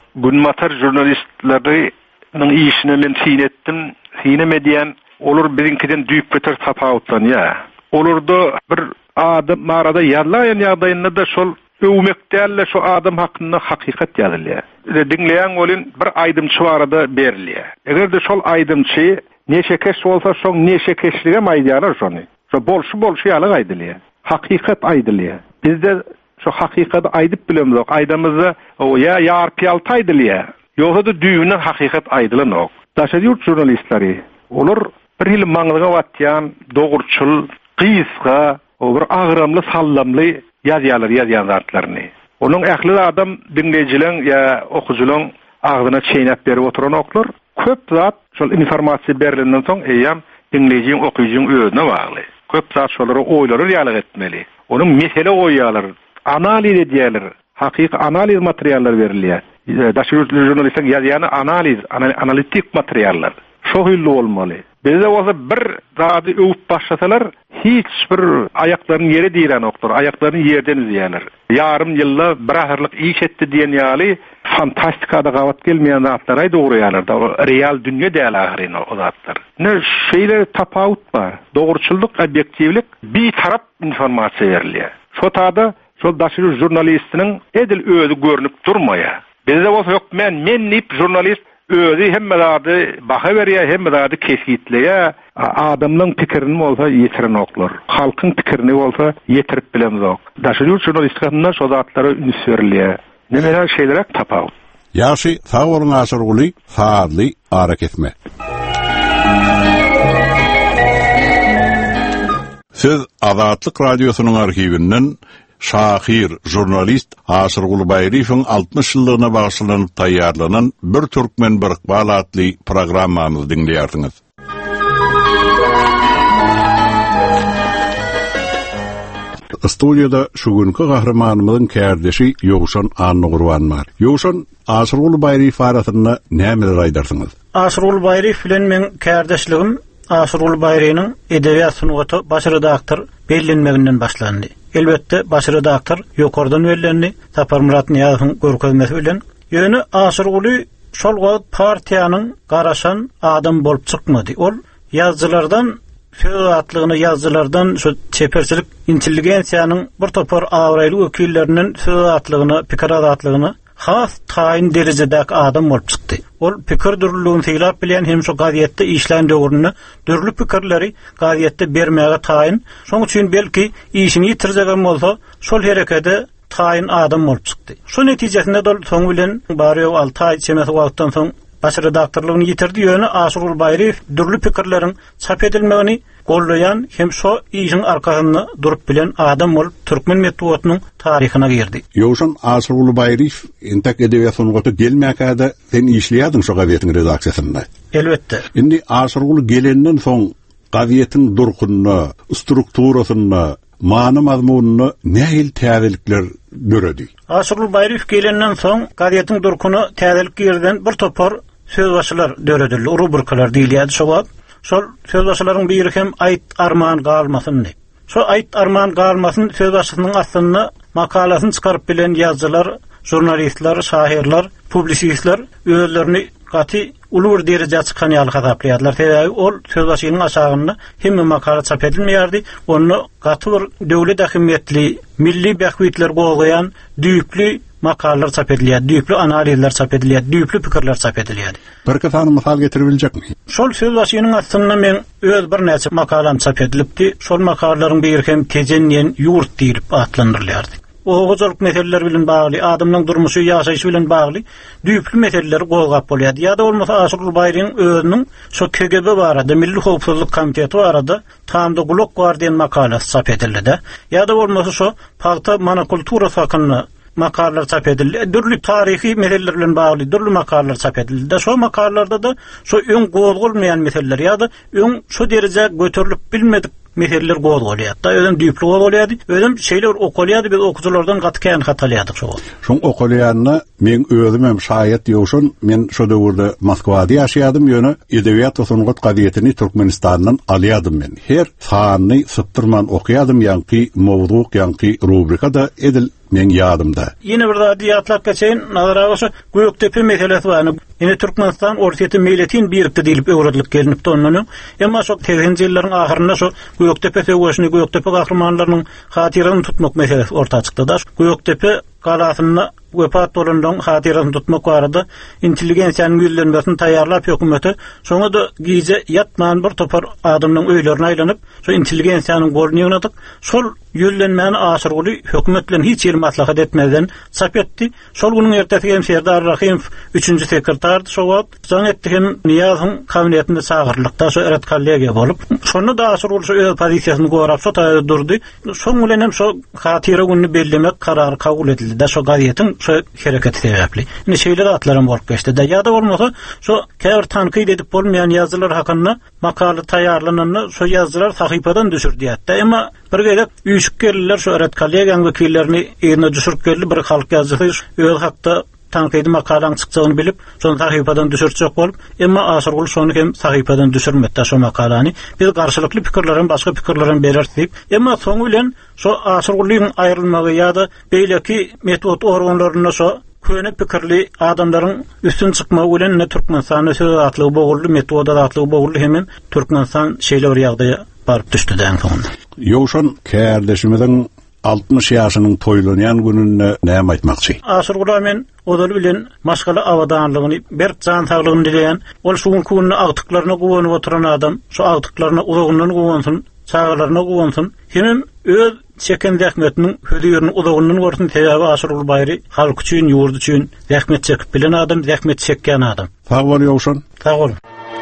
günmatar jurnalistlerinin işine men sinettim. Sinemediyen olur birinkiden düýp beter tapawutdan ya. Olurda bir adam marada ýazlaýan ýagdaýynda da şol öwmekdälle şu adam hakkında hakikat ýazylýar. Dinleýän bolyn bir aýdymçy barada berilýär. Egerde şol aýdymçy neşe keş bolsa şoň neşe keşlige maýdýanar şonu. Şo bolşy bolşy ýaly aýdylýar. Hakikat aýdylýar. Bizde şu hakikaty aýdyp bilemizok. Aýdamyzda o ya ýarpy ýalty aýdylýar. Ýogsa da düýünden hakikat aýdylanok. Daşary ýurt jurnalistleri olar bir hil maňlyga watýan, dogurçul, gysga, o bir agramly, sallamly ýazýalar, ýazýan zatlaryny. Onuň ähli adam dinleýijileň ýa okujulyň agdyna çeýnäp berip oturan oklar köp zat şol informasiýa berilenden soň eýam dinleýijiň, okuyucuň özüne bagly. Köp zat şolary oýlary ýalyk etmeli. Onuň mesele oýýalar, analiz edýärler, hakyky analiz materiallar berilýär. Daşary jurnalistler ýazýany analiz, analitik materiallar. Şo hylly bolmaly. Bizde olsa bir zady öwüp başlasalar, hiç bir aýaklaryny ýere diýen oklar, aýaklaryny ýerden izleýärler. Yarım ýylla bir ahyrlyk iş etdi diýen ýaly fantastikada gawat gelmeýän zatlar aýdyrýarlar da real dünýe däl ahyryna o zatlar. Ne şeýle tapawut bar, dogurçulluk, objektivlik, bir tarap informasiýa berilýär. Şo tada şol daşary jurnalistiniň edil özü görnüp durmaýar. Bizde olsa yok men men nip jurnalist özü hemme zady baha berýär, hemme zady kesgitleýär. Adamlyň pikirini bolsa ýetiren oklar. Halkyň pikirini bolsa ýetirip bilemizok. Daşary jurnalistikada şo zatlary üns berilýär. Nemeler şeýlerek tapawut. Ýaşy sawurun aşyrguly, saatly arak etme. Siz Azatlyk radiosynyň arhiwinden Şahir jurnalist Asyrguly Baýryfoň altmış ýyllygyna bagyşlanyp taýýarlanan bir türkmen bir ykbal adly programmamyzy dinleýärdiňiz. Studiýada şu günkü gahramanymyzyň kärdeşi Ýowşan Annugurwan bar. Ýowşan, Asyrguly Baýryf arasyna nämeler aýdarsyňyz? Asyrguly Baýryf bilen men kärdeşligim Asyrguly Baýrynyň edebiýat sunugaty baş redaktor bellenmeginden başlandy. Elbette baş redaktor ýokardan bellendi. Tapar Murat Niýazowyň görkezmesi bilen ýöne Asyrguly şol wagt partiýanyň garaşan adam bolup çykmady. Ol ýazgylardan söýatlygyny ýazgylardan şu çeperçilik intelligensiýanyň bir topar awraýly wekillerinden söýatlygyny, pikir azatlygyny has taýin derejedäki adam bolup çykdy. Ol pikir dürlüğini teýlap bilen hem şu gazetde işlän döwründe dürlü pikirleri gazetde bermäge taýin. Şoň üçin belki işini ýitirjegen bolsa, şol herekede taýin adam bolup çykdy. Şu netijesinde dol soň bilen bary alty aý çemesi wagtdan soň baş redaktorlugyny ýitirdi. Ýöne Asyrguly Baýryf dürlü pikirleriň çap edilmegini gollayan hem şo işin arkasyny durup bilen adam bolup türkmen medeniýetiniň taryhyna girdi. Ýowşan, Asyrguly Baýryf entek edebiýat sunugaty gelmäkäde sen işleýärdiň şo gazetiniň redaksiýasynda. Elbette. Indi Asyrguly gelenden soň gazetin durkunyny, strukturasyny, many mazmunyny nähil täzelikler göredi? Asyrguly Baýryf gelenden soň gazetin durkuny täzelik girden bir topar söz başlar döredildi, rubrikalar diýilýärdi şo. Şol söz başlaryň biri hem aýt arman galmasyny. Şo aýt arman galmasyn söz başlarynyň aslynda makalasyny çykaryp bilen ýazgylar, jurnalistler, şairler, publisistler özlerini gaty ulur derejede çykan ýaly hasaplaýarlar. Täze ol söz başlarynyň aşagynda hemme makala çap edilmeýärdi. Onu gaty bir döwlet ähmiýetli, milli bähwitler goýan düýpli makalar çap edilýär, düýpli analizler çap edilýär, düýpli pikirler çap edilýär. Bir kasany mysal getirip biljekmi? Şol söz başynyň aslynda men öz bir näçe makalam çap edilipdi. Şol makalalaryň biri hem tejenýen ýurt diýilip atlandyrylýardy. O gozalyk meseleler bilen bagly, adamyň durmuşy, ýaşaýyşy bilen bagly düýpli meseleleri gowgap bolýardy. Ýa-da bolmasa Asyrguly Baýryň özüniň şo K G B barada, Milli Howpsuzlyk Komiteti barada tamda gulak bar diýen makalasy çap edildi. Ýa-da bolmasa şo paýta monokultura hakyny makalalar çap edildi. Dürlü tarihi meseleler bilen bagly dürlü makalalar çap edildi. Şo makalalarda da şo öň gowgulmayan meseleler ýa-da öň şo derejede göterilip bilmedik meseleler gowgulýar. Da özüm düýpli gowgulýardy. Özüm şeýler okulýardy, biz okujulardan gatykän hatalýardyk şo. Şoň okulýanyny men özüm hem şaýat ýowşun, men şo döwürde Moskwada ýaşaýardym, ýöne edebiýat we sunugat gazetini Türkmenistandan alýardym men. Her sany syptyrman okuyadym, ýa-ki mowduk, ýa-ki rubrikada edil men ýadymda. Ýene bir zat ýatlap geçen nazara alsa Göktepe meselesi var. Ine Türkmenistan ortaýety milletin birikde diýilip öwredilip gelinipdi ondan. Emma şo teginji ýyllaryň ahyrynda şo Göktepe töwüşini, Göktepe gahrmanlarynyň hatyryny tutmak meselesi ortağa çykdy da. Göktepe galasyna wepat bolandan hatyryny tutmak barada intelligensiýanyň ýüzlenmesini taýýarlap hökümeti şoňa da gize ýatman bir topar adamyň öýlerine aýlanyp şo intelligensiýanyň golunu ýygnadyk. Şol ýüzlenmäni aşyrguly hökümet bilen hiç ýer maslahat etmeden çap etdi. Şol güniň ertesi hem Serdar Rahimov üçünji sekretar şo wagt jaň etdigen Niýazyň kabinetinde sagyrlykda şo eret kollegiýa bolup şonu da aşyrguly şo öz pozisiýasyny gorap şo taýda durdy. Şoň bilen hem şo hatyra gününi bellemek karary kabul edildi. Da şo gaýetin şo hereketi sebäpli. Ine şeýle atlaryň bolup geçdi. Da ýa-da bolmasa şo käbir tanqid edip bolmaýan ýazylar hakynda makaly taýýarlananda şo ýazylar sahypadan düşürdiýär. Emma bir gelip üýşük geldiler şo eret kollegiýanyň wekillerini ýerine düşürip geldi. Bir halk ýazyjy öz hakda tanqidi makalaň çykjagyny bilip, şonu sahypadan düşürjek bolup, emma aşyrguly şonu hem sahypadan düşürmekde şo makalany. Biz garşylykly pikirlerin, başga pikirlerin bererdik. Emma soňu bilen şo aşyrgulyň aýrylmagy ýa-da beýleki metod organlaryna şo köne pikirli adamlaryň üstün çykmagy bilen ne Türkmenistan söz atlygy bogully, metod atlygy bogully hemen Türkmenistan şeýle bir ýagdaýa baryp düşdi däň soňunda. Ýoşan kärdeşimiň altmış ýaşynyň toýlanýan gününe näme aýtmakçy? Aşyrguly men odal bilen maşgala awadanlygyny, berk jan saglygyny dileýän, ol şu gününi agtyklaryna gowanyp oturan adam, şu agtyklaryna uzagyndan gowansyn, çağlaryna gowansyn, hem öz çeken zähmetiniň hödüýerini uzagyndan görsin, täze Aşyrguly Baýry halk üçin, ýurt üçin zähmet çekip bilen adam, zähmet çekýän adam. Sag bol ýoşan. Sag bol.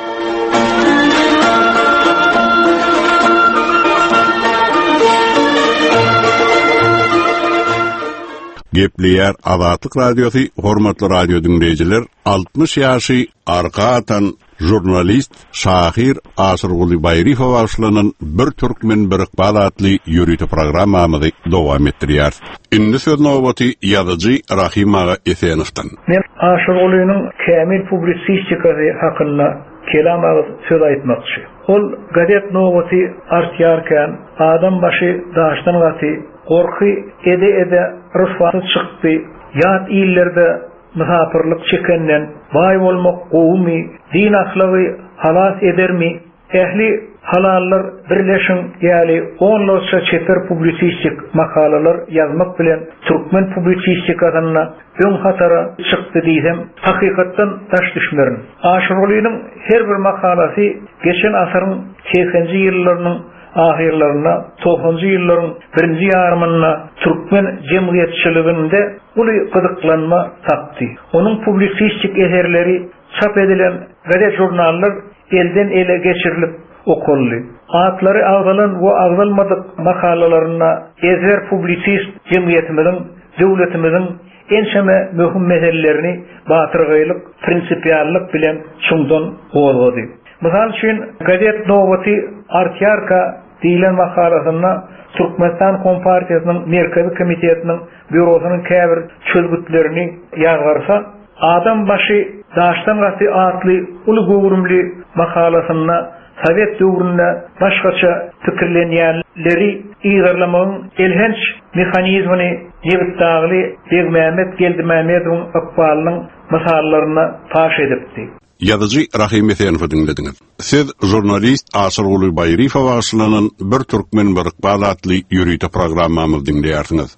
Gepliýär Azatlyk radiosu, hormatly radio dinleýijiler, altmış ýaşy arka atan jurnalist Şahir Aşyrguly Baýryhow başlanan bir türkmen bir iqbal atly ýürüýte programmamyzy dowam etdirýär. Indi söz nowbaty ýazyjy Rahim aga Esenowdan. Men Aşyrgulynyň kämil publisistikasy hakynda kelam söz aýtmakçy. Ol gadet nowbaty artýarkan adam başı daşdan gaty gorky ede ede rüswaty çykdy. Ýat ýyllerde musapirlik çekenden baý bolmak gowmy, din ahlaky halas edermi? Ähli halallar birleşin ýaly onlarça çeper publisistik makalalar ýazmak bilen türkmen publisistikasyna öň hatara çykdy diýsem, hakykatdan taş düşmerin. Aşyrgulynyň her bir makalasy geçen asaryň seksenji ýyllarynyň ahirlerine, to'qsoninji ýyllaryň birinji ýarymyna türkmen jemgyýetçiliginde uly gyzyklanma tapdy. Onuň publisistik eserleri çap edilen gadet jurnallar elden ele geçirilip okully. Atlary agdalan we agdalmadyk makalalaryna ezer publisist jemgyýetimiň, döwletimiň enşeme möhüm meselelerini batyrgylyk, prinsipiallyk bilen şundan gowlady. Misal üçin gadet nowbaty artýarka diýilen makalasyna Türkmenistan Kompartiýasynyň Merkezi Komitetiniň bürosynyň käbir çözgütlerini ýazgarsa, adam başı daşdan gaty atly uly gowrumly makalasyna Sovet döwründe başgaça pikirlenýänleri ýygyrlamagyň elhenç mexanizmini ýewitdagly Begmämet Geldimämedowyň ykbalynyň misallaryna paş edipdi. Ýazyjy Rahim Esenowdy dinlediňiz. Siz jurnalist Aşyrguly Baýryhow başlanan bir türkmen bir iqbal atly ýürüýte programmamyzy dinleýärsiňiz.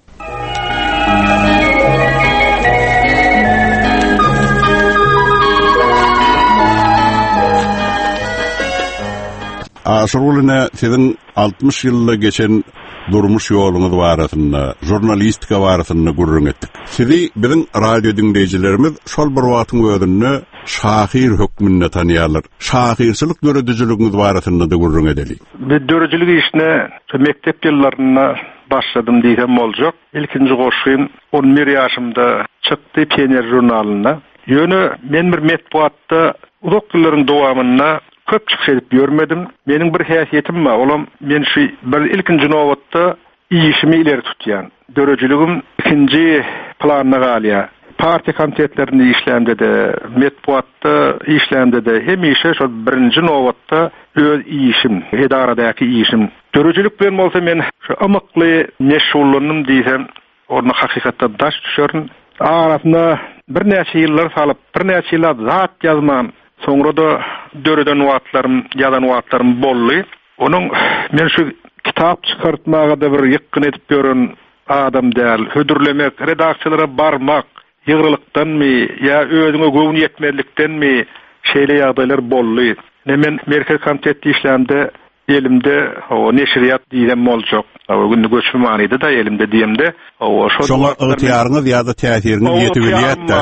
Aşyrgulyna siziň altmış ýylda geçen durmuş ýoluňyz barasynda, jurnalistika barasynda gurrun etdik. Sizi biziň radio dinleýijilerimiz şol bir wagtyň özünde Şahir hökmünde tanıyalar. Şahirçilik döredücülüğünüz barasynda da gurrun edeli. Bir döredücülük işine mektep ýyllaryna başladym diýsem boljak. İlkinji goşgym on bir ýaşymda çykdy Pioner jurnalyna. Ýöne men bir metbuatda uzak ýyllaryň dowamyna köp çykyş edip görmedim. Meniň bir häsiýetim bar. Olam men şu bir ilkinji nowatda işimi ileri tutýan. Döredücülügüm ikinji planyna galýar. Partiýa komitetlerinde işlemde de, metbuatda işlemde de, hemişe şu birinji nowatda öz işim, edaradaky işim. Döredüjülük bilen bolsa men şu amykly meşgullanım diýsem, onu hakykatda daş düşürün. Arasında bir näçe ýyllar salyp, bir näçe ýylla zat ýazman. Soňra da döreden wagtlarym, ýazan wagtlarym boldy. Onuň men şu kitap çykartmaga da bir ýykyn edip gören adam däl. Hödürlemek, redaksiýalara barmak, ýygyrlykdanmy ýa özüňe göwün ýetmezlikdenmi şeýle ýagdaýlar boldy. Men Merkez Komiteti işlemde elimde o neşriyat diýen boljak. O günde göçme manydy da elimde diýemde. O şo şoňa ygtyýaryňyz ýa-da täsirini ýetip bilýärdi.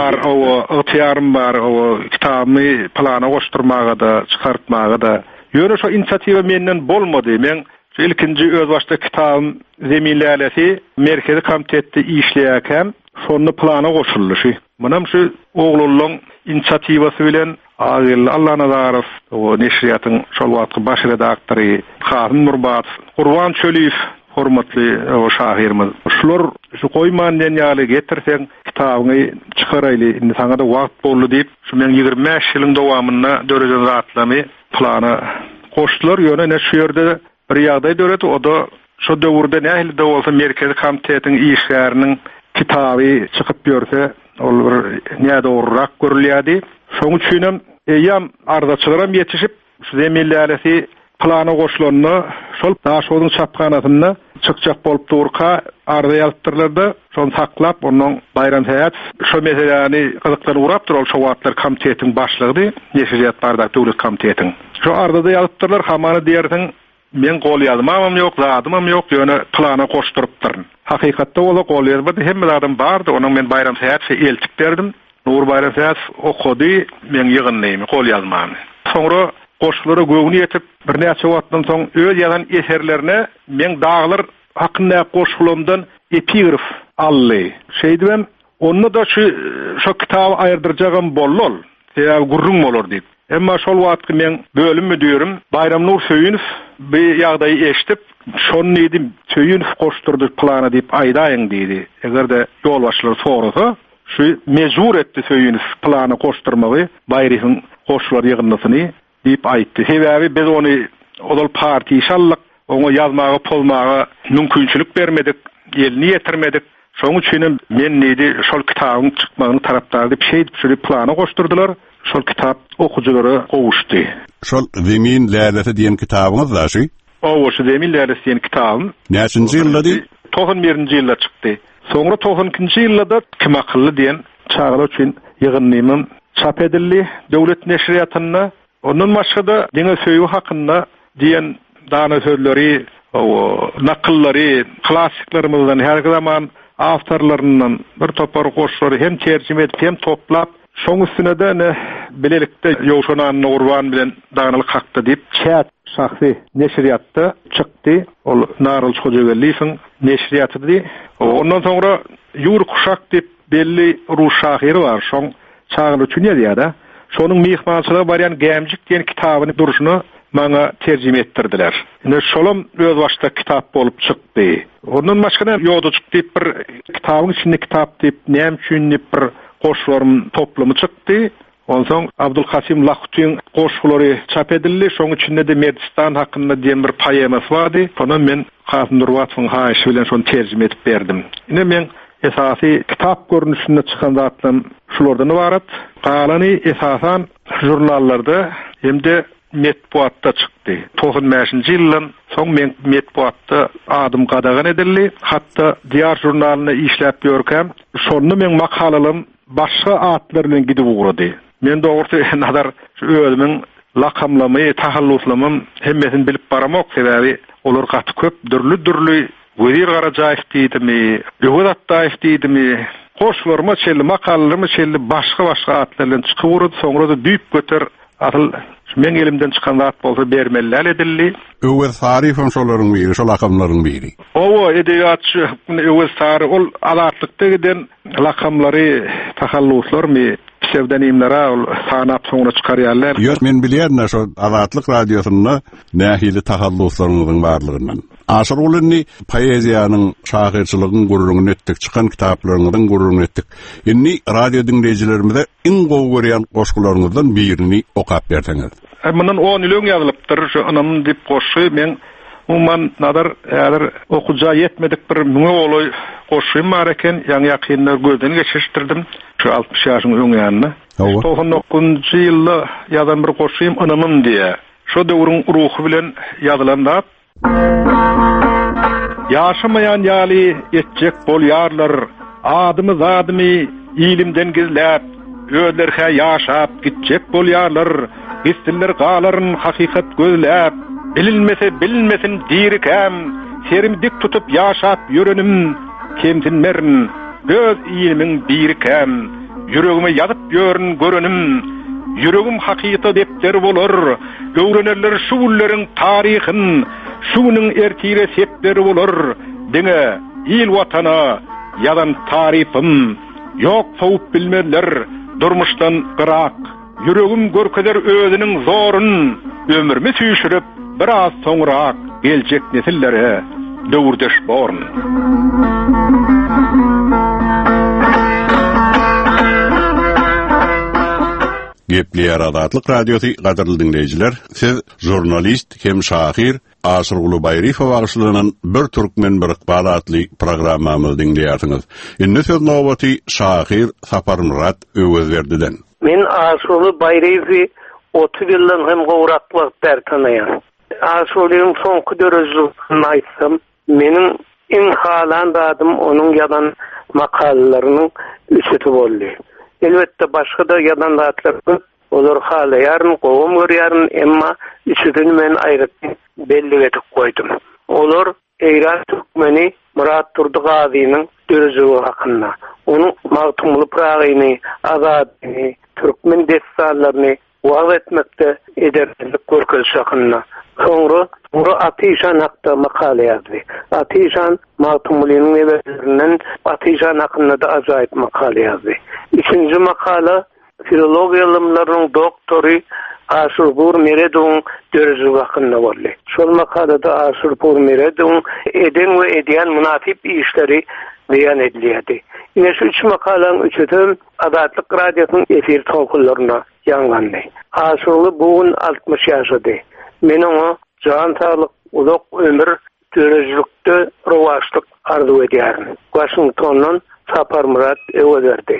O ygtyýarym bar, o kitaby plana goşturmaga da, çykartmaga da. Ýöne şo inisiatiwa menden bolmady. Men şu ilkinji öz başda kitabym Zeminlälesi Merkezi Komitetde işleýärken şonu plana goşuldy. Munam şu ogluluň inisiatiwasy bilen Agil Allah Nazarow o neşriýatyň şol wagtky baş redaktory Hasan Nurbat, Gurban Çöliýew hormatly o şahirimiz. Şular şu goýman diýen ýaly getirseň kitabyny çykaraýly, indi saňa da wagt boldy diýip, şu men ýygrimi beş ýylyň dowamyna dörejen zatlamy plana goşdular. Ýöne ne şu ýerde bir ýagdaý döret, o da şu döwürde nähili de bolsa Merkezi Komitetiň işleriniň kitaby çykyp ýörse, ol bir näde orrak görülýärdi. Şoň üçin eýam ardaçylaram ýetişip, şu Zeminlälesi plana goşulanyny şol daşowyň çapkanatyny çykjak bolup durka arda ýalypdyrlardy. Şonu saklap, onuň bayram häýät şu meseleni gyzyklyny urap dur, ol şu wagtlar komitetiň başlygy, Neşriyat bardak döwlet komitetiň. Şu ardada ýalypdyrlar, hamany diýerdiň, men gol ýazmamam ýok, zadymam ýok, ýöne plana goşdurypdyryn. Hakykatda ola gol ýazmady, hemme adam bardy, onuň men bayram häýät eltip berdim. Nur bayram häýät okudy, men ýygynlaýym, gol ýazmamy. Soňra goşgulara göwüni ýetip, bir näçe wagtdan soň öz ýazan eserlerine men daglar hakynda goşgulamdan epigraf aldy. Şeýdibem, onu da şu şu kitaby aýrdyrjagam bollol, ýa gurrun bolar diýip. Emma şol wagtky men bölüm müdürüm Bayram Nur Söýünow bir ýagdaýy eşitip, şonu dedim, Söýünow goşdurdy plana diýip aýdaýyň diýdi. Egerde ýol başlary sorasa, şu mezur etdi Söýünow plana goşdurmagy, Bayryhyň goşgular ýygynlysyny diýip aýtdy. Sebäbi biz ony odal parti şallyk, oňa ýazmaga, polmaga mümkinçilik bermedik, elini ýetirmedik. Şoň üçin men nedi şol kitabyň çykmagyny tarapdary diýip şeýdip şu plana goşdurdylar. Şol kitap okujulara gowuşdy. Şol Zeminlälesi diýen kitabyňyz da şu? O, şu Zeminlälesi diýen kitabym. Näçinji ýylda? doksan birinji ýylda çykdy. Soňra doksan ikinji ýylda Kim akylly diýen çağrı üçin ýygynlymym çap edildi döwlet neşriýatyna. Ondan başga da diňe söýüw hakynda diýen dana sözleri, o nakyllary, klassiklarymyzdan her zaman awtorlaryndan bir topar goşlary hem terjime edip hem toplap, şoň üstüne de ne bilelikde ýoşanan Gurban bilen daganalyk hakda diýip çät şahsy neşriýatda çykdy. Ol Narıl Hojagelliýewiň neşriýatydy. Ondan soňra Ýur Kuşak diýip belli ruh şahiri bar. Şoň çağrı üçin ýa-da şonuň mihmançylygy barýan Gemjik diýen kitabyny duruşuny maňa terjime etdirdiler. Ine şolum öz başda kitap bolup çykdy. Ondan başga ýoduçuk diýip bir kitabyň içinde kitap diýip näme üçin diýip bir goşgularym toplamy çykdy. Ondan soň Abdulkasim Lahutyň goşgulary çap edildi. Şoň içinde de Merdistan hakynda diýen bir poemasy bardy. Onu men Hasan Nurbatyň haýyşy bilen şonu terjime edip berdim. Ine men esasy kitap görnüşinde çykan zatlarym şulardan ibaret. Galany esasan jurnallarda hemde metbuatda çykdy. doksan beşinji ýylyň soň men metbuatda adym gadagan edildi. Hatda diýer jurnalyna işläp ýörkem, şonu men makalalym başga atlar bilen gidip ugrady. Men dogry nazar şu özümiň lakamlamy, tahalluslamym hemmesini bilip baramak sebäbi olar gaty köp dürlü-dürlü Wezir Garajaýew diýdimi, Ýewet Attaýew diýdimi, goşgularma çelli, makallaryma çelli başga-başga atlar bilen çykyp urdy. Soňra da düýüp göter atyl men elimden çykan zat bolsa bermelläl edildi. Öwes Sarifoň şolaryň biri, şol akamlaryň biri. O edebiýatçy Öwes Sari ol alatlykda giden lakamlary, tahalluslarmy, pseudonimlere sanap soňra çykarýarlar. Ýok, men bilýärdim şo Azatlyk radiosyna nähili tahalluslarynyň barlygyndan. Aşyr ulyny poeziýanyň, şahyrçylygyň gurruny etdik, çykan kitaplaryňdan gurruny etdik. Indi radio dinleýijilerimize iň gowy görýän goşgularyňyzdan birini okap berseňiz. Mundan on ýyl ýazylypdyr, şu anam diýip goşy men Umman nadar eğer okuja yetmedik bir müňe oloy goşuym bar eken, ýa-ni ýakynlar gözden geçirtirdim şu altmış ýaşyň öňýanyna. doksan dokuzunçy ýylda ýazan bir goşuym anamym diýe. Şo döwrüň ruhy bilen ýazylanlar. Yaşamayan ýaly etjek bolýarlar, adymy zadymy ilimden gizläp, öýlerhe ýaşap gitjek bolýarlar, gitsinler galaryn hakykat gözläp, bilinmese bilinmesin dirikam, serim dik tutup ýaşap ýörenim, kemsinmerin, göz ilimiň birikam, yüregime ýazyp ýörün görenim, yüregim hakykat depter bolar, öwrenerler şu gulleriň taryhyn, şunyň ertire sepleri bolar, diňe il watana ýadan tarifim, ýok sowup bilmerler, durmuşdan gyrak, yüregim görkeler özüniň zorun, ömürmi süýşürip, biraz soňrak geljek nesillere döwürdeş born. Gepli Adatlyk Radiosu gaderly dinleýijiler, siz jurnalist hem şahyr Aşyrguly Baýryfow bagşylygynyň bir türkmen bir ykbal adly programmamy dinleýärsiňiz. Indi söz nowaty şahyr Sapar Murat Öwezberdi'den. Men Aşyrguly Baýryfow otuz ýyldan hem gowraklyk bertanýar. Aşyrgulyň soňky dörejiligini aýtsam, meniň iň halan dadym onuň ýadan makalalarynyň üçeti boldy. Elbette başga da ýadan datlar köp. Olar halaýaryn, gowum görýäryn, emma üçetini men aýryp belli etip koydum. Olar Eýran türkmeni Murat Turdygazynyň dörejigi hakynda, onuň magtumly pragyny, azadyny, türkmen destanlaryny wagt etmekde ederlik görkezişi hakynda. Soňra Uru Atyşan hakda makale ýazdy. Atyşan magtumlynyň eberlerinden Atyşan hakynda da ajaýyp makale ýazdy. Üçinji makala filologiýa ilmläriniň doktory Aşyrpur Meredowyň dörejigi hakynda boldy. Şol makalada Aşyrpur Meredowyň eden we edýän munafip işleri beýan edilýärdi. Ine şu üç makalaň üçeti Adatlyk Radiosynyň efir tawkullaryna ýanlandy. Aşyrly bugün altmış ýaşady. Men oňa jan sağlyk, uzak ömür, dörejilikde rowaşlyk arzu edýärin. Washingtondan Sapar Murat Öwezberdi.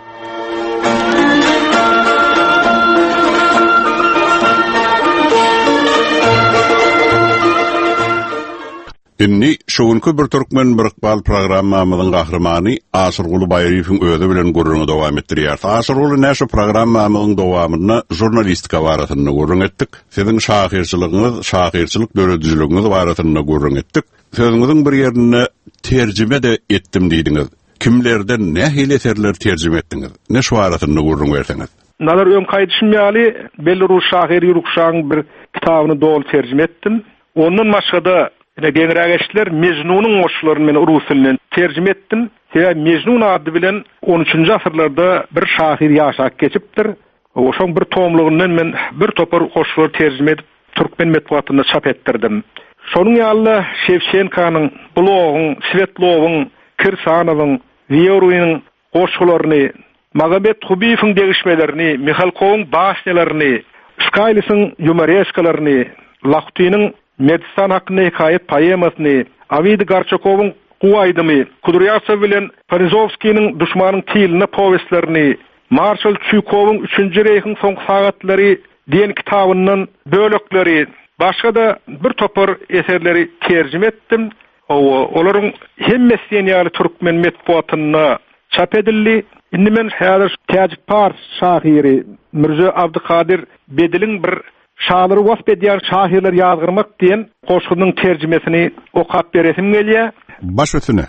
Inni şoňky bir türkmen bir ykbal programmamyzyň gahrymany Aşyrguly Baýryfow özi bilen gurrunu dowam etdirýär. Aşyrguly näşe programmamyzyň dowamyna jurnalistika baratyny gurrun etdik. Siziň şahyrçylygyňyz, şahyrçylyk döredijiligiňiz baratyny gurrun etdik. Sözüňiziň bir ýerini terjime de etdim diýdiňiz. Kimlerden nähili eserler terjime etdiňiz? Ne şu baratyny gurrun berseňiz? Nazar öň kaýdyşym ýaly Belarus şahyr ýurukşaň bir kitabyny dol terjime etdim. Ondan başga ine generageçler Mecnunyň oşlaryny men rus tilinden terjime etdim. Şeýle Mecnun ady bilen on üçünji asyrlarda bir şahyr ýaşap geçipdir. Oşoň bir tomlugyndan men bir topar oşlary terjime edip türkmen medeniýetinde çap etdirdim. Şonuň ýaly Şevçenkanyň, Blogyň, Svetlowyň, Kirsanowyň, Vyerowyň oşlaryny, Magomet Hubiýewiň degişmelerini, Mikhalkowyň başnalaryny, Skaylysyň yumorestkalaryny, Laxtynyň Medistan hakkında hikayet poemasyny, Avid Garchakowyň Guwaydymy, Kudryavtsew bilen Parizowskiň Duşmanyň tiline powestlerini, Marshal Çuykowyň üçünji Reihiň soňky sagatlary diýen kitabyndan bölekleri, başga da bir topar eserleri terjime etdim. Olaryň hemmesi ýaly türkmen medeniýetine çap edildi. Indi men häzir Täjik Pars şahyry Mirza Abdukadir Bediliň bir şahyry wasp edýän şahyrlar ýazgyrmak diýen goşgynyň terjimesini okap beresim gelýär. Baş ötüne.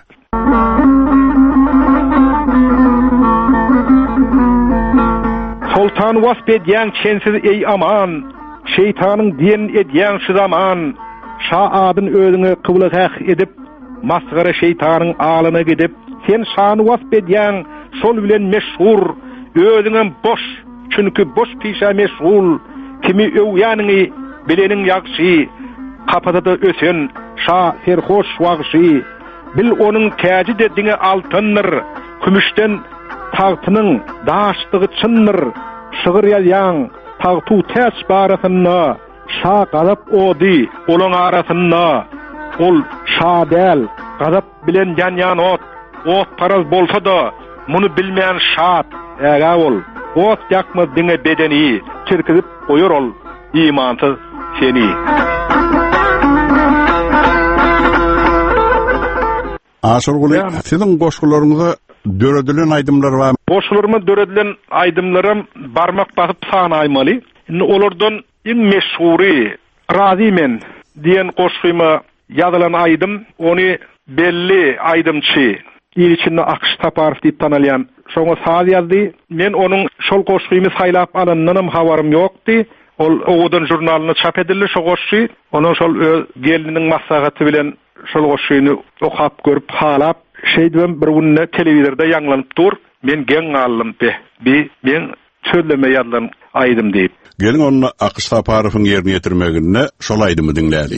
Sultan wasp edýän çensiz ey aman, şeytanyň diýen edýän şu zaman, şa adyn özüňe kıblyk edip, masgara şeytanyň alyna gidip, sen şany wasp edýän şol bilen meşhur, özüňe boş, çünki boş pişa meşgul, kimi öwýanyňy bileniň ýagşy, kapatada ösen şa serhoş wagşy, bil onuň täji dediňe altyndyr, kümüşden tagtynyň daşdygy çyndyr, şygyr ýalýan tagtu täs baratyna şa gazap odi, olan arasynda ol şa däl, gazap bilen ýan-ýan ot, ot paraz bolsa da, muny bilmeýän şat, äga ol. Ot ýakmaz diňe bedeni, çirkizip goýar ol, imansyz seni. Aşurguly, sizin goşgularyňyza döredilen aýdymlar bar. Goşgularyma döredilen aýdymlarym barmak basyp sanaýmaly. Indi olardan iň meşhury Razy men diýen goşgyma ýazylan aýdym, ony belli aýdymçy, ýerçinde Akış Taparow diýip tanalýan şoňa saz ýazdy. Men onuň şol goşgymy saýlap alanynyň habarym ýokdy. Ol Oğudun jurnalyna çap edildi şo goşgy. Onuň şol geliniň maslahaty bilen şol goşgyny okap görüp halap şeýdem bir günne telewizorda ýanglanyp dur. Men geň gallym be. Bi men söýleme ýazlan aýdym diýip. Gelin onu Akış Taparowyň ýerine ýetirmegine şol aýdymy dinlädi.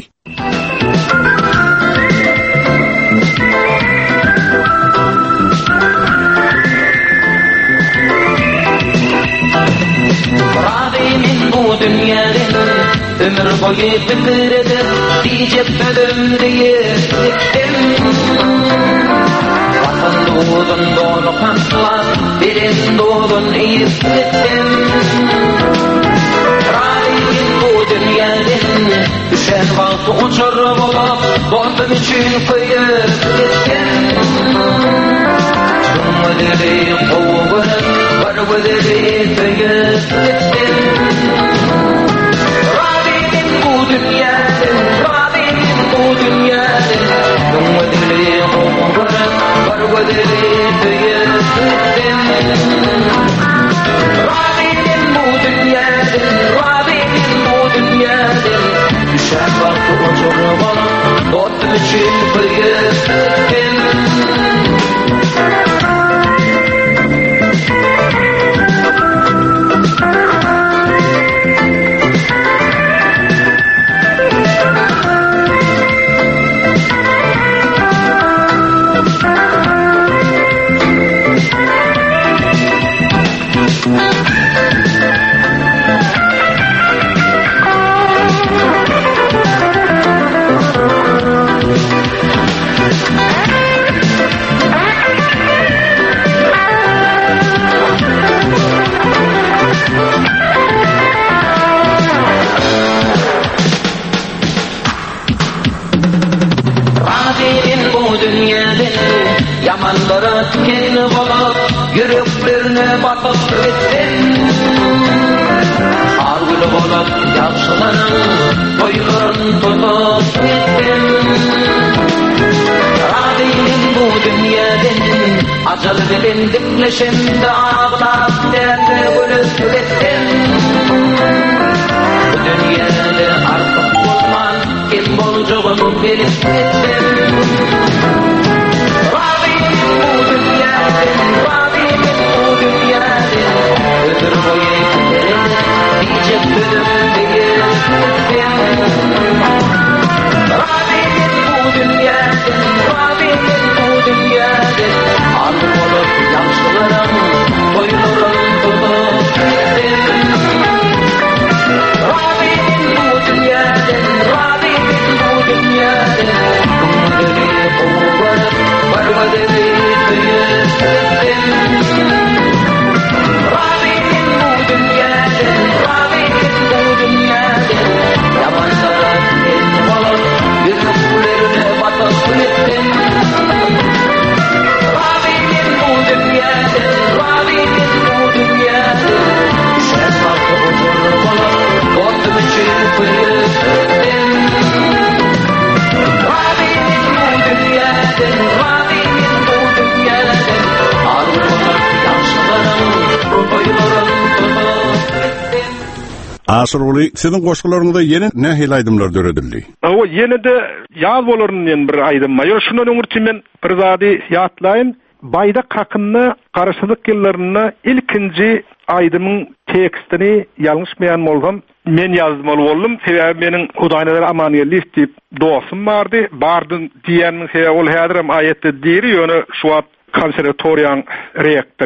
Rabimin bu dünýäden ömür boyu fikir edip diýip öldüm Vatandodun dolu kanslar birin dolun iýetdim. Rabimin bu dünýäden düşen wagty uçur bolup botun üçin koýup gitdim. Dümdüli gowup barwydly tüýüp gitdim. Rabimin bu dünýäden, Rabimin bu dünýäden dümdüli gowup barwydly tüýüp gitdim. Rabimin bu dünýäden, Rabimin bu dünýäden düşen wagty uçur bolup botun üçin koýup gitdim. Yamanlara tükenini bolup, yüreklerine batıp gittim. Argılı bolup, ýagşylaryň boýlaryny tutup gittim. Rabimin bu dünýäden ajal bilen dipleşende ağlap derde bölüp gittim. Bu dünýäde artyk bolman, kim boljagyny bilip gittim. Aşurguly, sizin goşgularyňyzda ýene nähili aýdymlar döredildi? O ýene de ýaz bolaryndan bir aýdym. Ýa şundan öňürçi men bir zady ýatlaýyn. Bayda kakynny garaşsyzlyk ýyllaryna ilkinji aýdymyň tekstini ýalňyşmaýan bolsam, men ýazmaly boldum. Sebäbi meniň Hudaýnalar Amanyýetli diýip dostum bardy. Bardyn diýeniň sebäbi ol häzir hem aýetde diýri, ýöne şu wagt konservatoriýaň rektory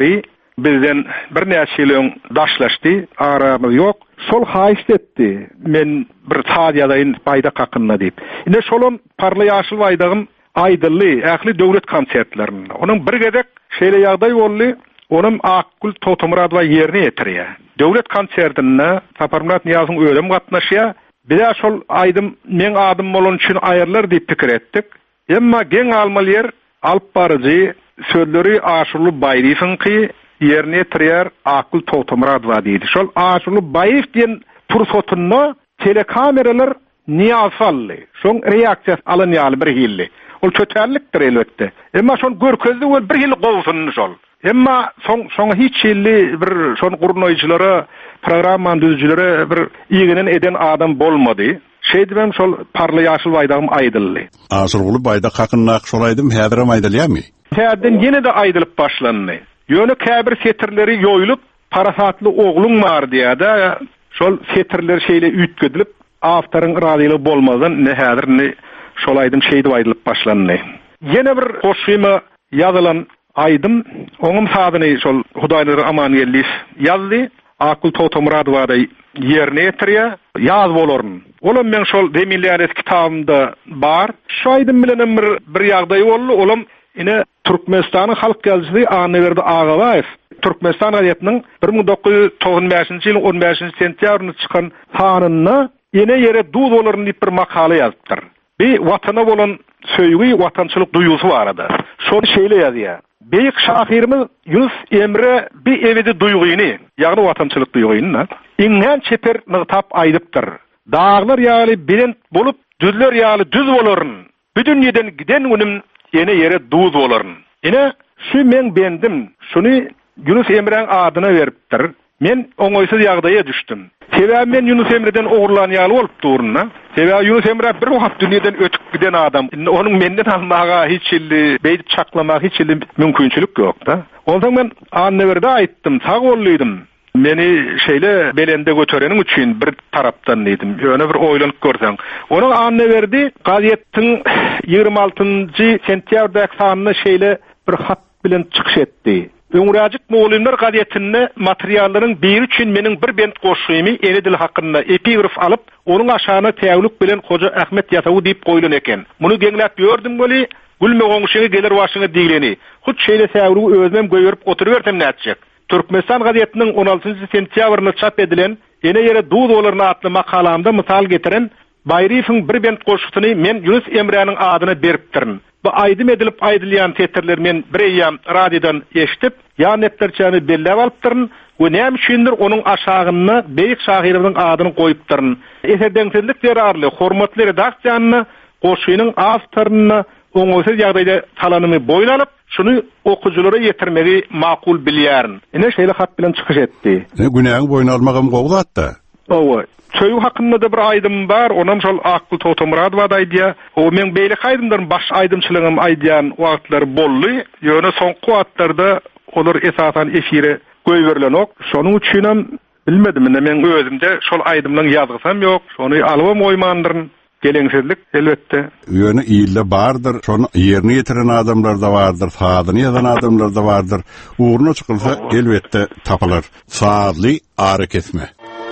bizden bir näçe daşlaşdy, aramyz ýok. Şol haýyş etdi. Men bir taýyadaýyn baýda kakynna diýip. Ine şolum parly ýaşyl baýdagym aýdylly, ähli döwlet konsertlerinde. Onuň bir gedek şeýle ýagdaý boldy. Onuň Akkul Totomurad we ýerine ýetirýär. Döwlet konsertinde Taparmurat Niýazyň ölüm gatnaşýar. Bize şol aýdym men adym bolan üçin aýyrlar diýip pikir etdik. Emma geň almaly ýer alyp barjy sözleri Aşurly Baýryfyňky ýerine ýetirýär Akkul Totomurad we diýdi. Şol Aşurly Baýryf diýen pursotyny telekameralar Niýaz aldy. Şoň reaksiýasy alan ýaly bir hilli. Ol çöterlikdir elbetde. Emma şol görkezdi we bir hil gowsun şol. Emma son son hiç illi bir son gurnoyçulara programman düzücülere bir ýiginin eden adam bolmady. Şeýdibem şol parly ýaşyl baýdagym aýdyldy. Aşyrguly baýda kakynna şol aýdym häzir aýdylýarmy? Häzirden ýene de aýdylyp başlandy. Ýöne käbir setirleri ýoýulyp parasatly ogluň bar diýär. Şol setirler şeýle üýtgedilip awtaryň radylygy bolmadan ne häzir ne şol aýdym şeýdip aýdylyp başlandy. Ýene bir hoşymy ýazylan aýdym, oňum sadyny şol Hudaýlar aman gelýis ýazdy. Akkul Totomurad we ýerine ýetirýär, ýaz bolaryn. Olam men şol Demilýaret kitabymda bar. Şu aýdym bilen bir bir ýagdaý boldy. Olam ine Türkmenistanyň halk ýazgysy Anewerde Agabaýew Türkmenistan gazetynyň bir ming dokuz ýüz togson beşinji ýylyň on beşinji sentýabrynda çykan sanyna ene ýere duz bolaryn diýip bir makala ýazdypdyr. Bir watana bolan söýgü, watançylyk duýgusy barada. Şol şeýle ýazýar. Beýik şahyrymyz Yunus Emre bir ebedi duýguny, ýagny watançylyk duýguny, iňen çeper nygtap aýdypdyr. Dağlar ýaly bilen bolup, düzler ýaly düz bolaryn. Bütün ýeden giden günüm ene ýere duz bolaryn. Ene şu men bendim, şuny Yunus Emreň adyna beripdir. Men oňoýsuz ýagdaýa düşdüm. Sebäbi men Yunus Emre'den ogurlanýaly bolup durna. Sebäbi Yunus Emre bir wagt dünýeden ötüp giden adam. Onuň menden almaga hiç illi, beýdip çaklamaga hiç illi mümkinçilik ýok da. Ondan men Annewerde aýtdym, sag bolýdym. Meni şeýle belende götereniň üçin bir tarapdan diýdim. Ýöne bir oýlanyp görseň. Onuň Annewerde gazetyň ýygrimi altynjy sentýabrdaky sanyny şeýle bir hat bilen çykyş etdi. Öňräjik Moğollar gazetini materiallaryň bir üçin meniň bir bent goşuýmy ene dil hakynda epigraf alyp, onuň aşagyna täwlük bilen Hoca Ahmet Ýatawy diýip goýulan eken. Muny geňläp ýördüm boli, gülme goňşyny gelir başyna diýleni. Hut şeýle täwlügi özüm göýürip oturup näçek. Türkmenistan gazetiniň on altynjy sentýabrynda çap edilen ene ýere duz bolaryn atly makalamda misal getiren Baýryfyň bir bent goşugyny men Yunus Emre'niň adyna beripdirin. Bu aýdym edilip aýdylýan tetirler men bir ýam radiodan eşitip, ýa netlerçäni bellep alypdyryn. Bu näme üçindir onuň aşagyna beýik şahyryň adyny goýupdyryn. Eserdeňsizlik derarly, hormatly redaksiýanyny goşuýynyň awtoryny oňoýsuz ýagdaýda talanymy boýlanyp, şuny okujulara ýetirmegi makul bilýärin. Ine şeýle hat bilen çykyş etdi. Ne günäňi boýuna almagam gowlatda. Owa. Söýü hakynda da bir aýdym bar, onam şol Akkul Totomurad we aýdýar. O men beýle aýdymdan baş aýdymçylygym aýdýan wagtlar boldy. Ýöne soňky wagtlarda olar esasan efire goýberlenok. Şonuň üçin hem bilmedim, men özümde şol aýdymlaryň ýazgysam ýok. Şonu alywam oýmandyryn. Geleňsizlik elbetde. Ýöne ýylla bardyr, şonu ýerine ýetiren adamlar da bardyr, sadyny ýazan adamlar da bardyr. Uğruna çykylsa elbetde tapylar. Saatly ara kesme.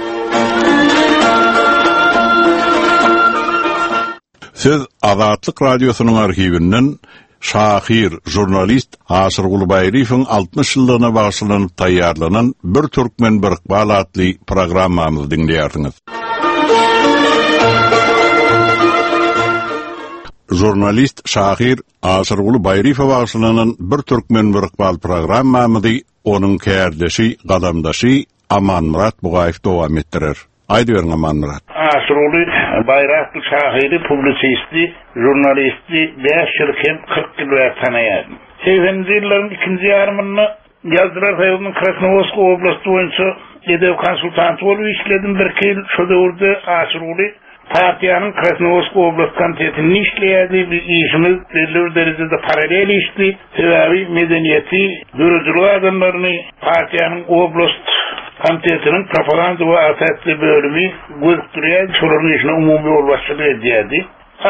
Siz Azatlyk radiosynyň arhiwinden şahir, jurnalist Aşyrguly Baýryfyň altmış ýyllygyna baglanyp taýýarlanan bir türkmen bir iqbal adly programmamyzy dinleýärsiňiz. Jurnalist şahir Aşyrguly Baýryfa baglanyp bir türkmen bir iqbal programmamyzy onuň kärdeşi, gadamdaşy Amanmurat Bugaýew dowam etdirer. Aýdy beriň Amanmurat. Aşyrguly Baýryfa şahiri, publisisti, jurnalisti, beş ýyl hem kırk ýyl we tanaýardy. seksenji ýyllaryň ikinji ýarymyny Ýazgylar raýonunyň Krasnoyarsk oblasty boýunça edew konsultanty bolup işledim bir ýyl. Şo döwürde Aşyrguly partiýanyň Krasnoyarsk oblast komitetini işleýärdi. Işimiz belli bir derejede paralel işdi. Sebäbi medeniýeti, dürüjlük adamlaryny partiýanyň oblast komitetiniň propaganda we asatly bölümi götürýär, şolaryň işine umumy bolbaşçylyk edýärdi.